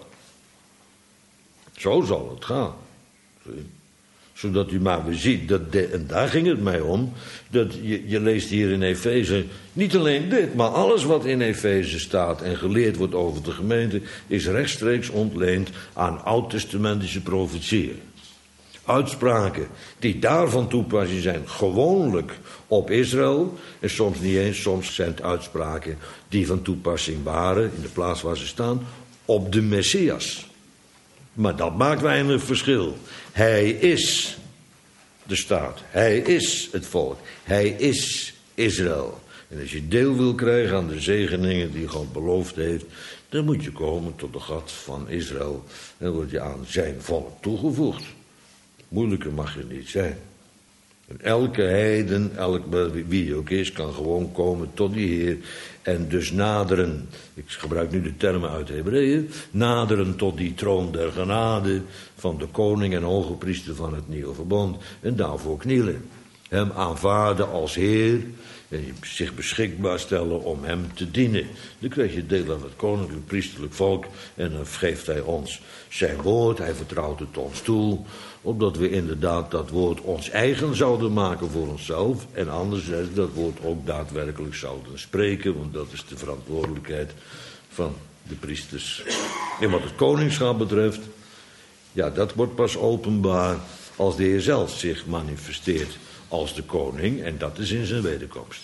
Zo zal het gaan. Zodat u maar weer ziet, dat de, en daar ging het mij om, dat je, je leest hier in Efeze niet alleen dit, maar alles wat in Efeze staat en geleerd wordt over de gemeente, is rechtstreeks ontleend aan oud-testamentische profetieën. Uitspraken die daarvan toepassing zijn, gewoonlijk op Israël, en soms niet eens, soms zijn het uitspraken die van toepassing waren, in de plaats waar ze staan, op de Messias. Maar dat maakt weinig verschil. Hij is de staat. Hij is het volk. Hij is Israël. En als je deel wil krijgen aan de zegeningen die God beloofd heeft, dan moet je komen tot de God van Israël. En dan word je aan zijn volk toegevoegd. Moeilijker mag je niet zijn. En elke heiden, elk wie je ook is, kan gewoon komen tot die Heer. En dus naderen, ik gebruik nu de termen uit Hebreeën, naderen tot die troon der genade van de koning en hoge priester van het nieuwe verbond. En daarvoor knielen. Hem aanvaarden als Heer en zich beschikbaar stellen om hem te dienen. Dan krijg je deel aan het koninklijk priesterlijk volk en dan geeft hij ons zijn woord. Hij vertrouwt het ons toe, opdat we inderdaad dat woord ons eigen zouden maken voor onszelf. En anderzijds dat woord ook daadwerkelijk zouden spreken, want dat is de verantwoordelijkheid van de priesters. En wat het koningschap betreft, ja, dat wordt pas openbaar als de Heer zelf zich manifesteert als de koning, en dat is in zijn wederkomst.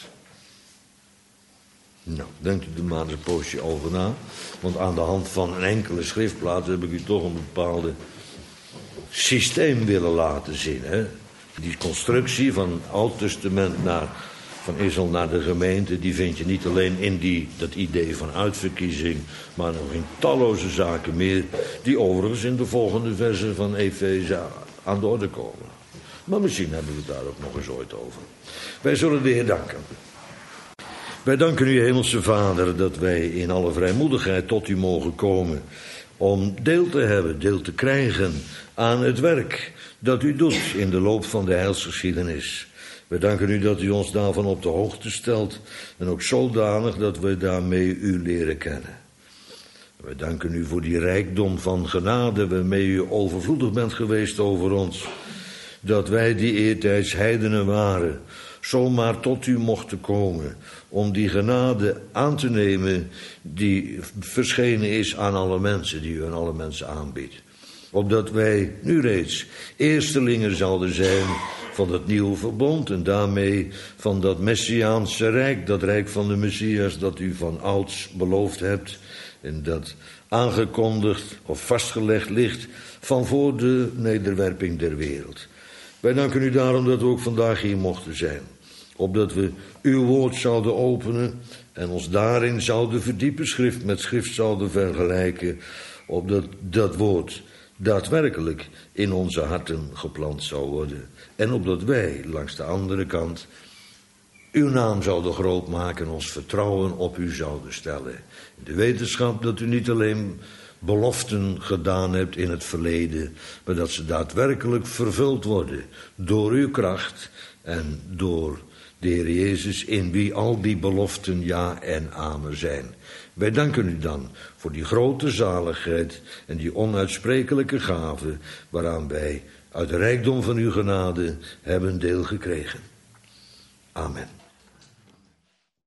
Nou, denkt u er maar eens een poosje over na, want aan de hand van een enkele schriftplaat heb ik u toch een bepaalde systeem willen laten zien. Hè? Die constructie van het Oud Testament naar, van Israël naar de gemeente, die vind je niet alleen in die, dat idee van uitverkiezing, maar nog in talloze zaken meer, die overigens in de volgende versen van Efeze aan de orde komen. Maar misschien hebben we het daar ook nog eens ooit over. Wij zullen de Heer danken. Wij danken u, Hemelse Vader, dat wij in alle vrijmoedigheid tot u mogen komen om deel te hebben, deel te krijgen aan het werk dat u doet in de loop van de heilsgeschiedenis. Wij danken u dat u ons daarvan op de hoogte stelt en ook zodanig dat we daarmee u leren kennen. Wij danken u voor die rijkdom van genade waarmee u overvloedig bent geweest over ons. Dat wij die eertijds heidenen waren, zomaar tot u mochten komen om die genade aan te nemen die verschenen is aan alle mensen, die u aan alle mensen aanbiedt. Opdat wij nu reeds eerstelingen zouden zijn van het nieuwe verbond en daarmee van dat Messiaanse rijk, dat rijk van de Messias dat u van ouds beloofd hebt en dat aangekondigd of vastgelegd ligt van voor de nederwerping der wereld. Wij danken u daarom dat we ook vandaag hier mochten zijn. Opdat we uw woord zouden openen en ons daarin zouden verdiepen, schrift met schrift zouden vergelijken. Opdat dat woord daadwerkelijk in onze harten geplant zou worden. En opdat wij langs de andere kant uw naam zouden groot maken en ons vertrouwen op u zouden stellen. De wetenschap dat u niet alleen beloften gedaan hebt in het verleden, maar dat ze daadwerkelijk vervuld worden door uw kracht en door de Heer Jezus, in wie al die beloften ja en amen zijn. Wij danken u dan voor die grote zaligheid en die onuitsprekelijke gave waaraan wij uit de rijkdom van uw genade hebben deel gekregen. Amen.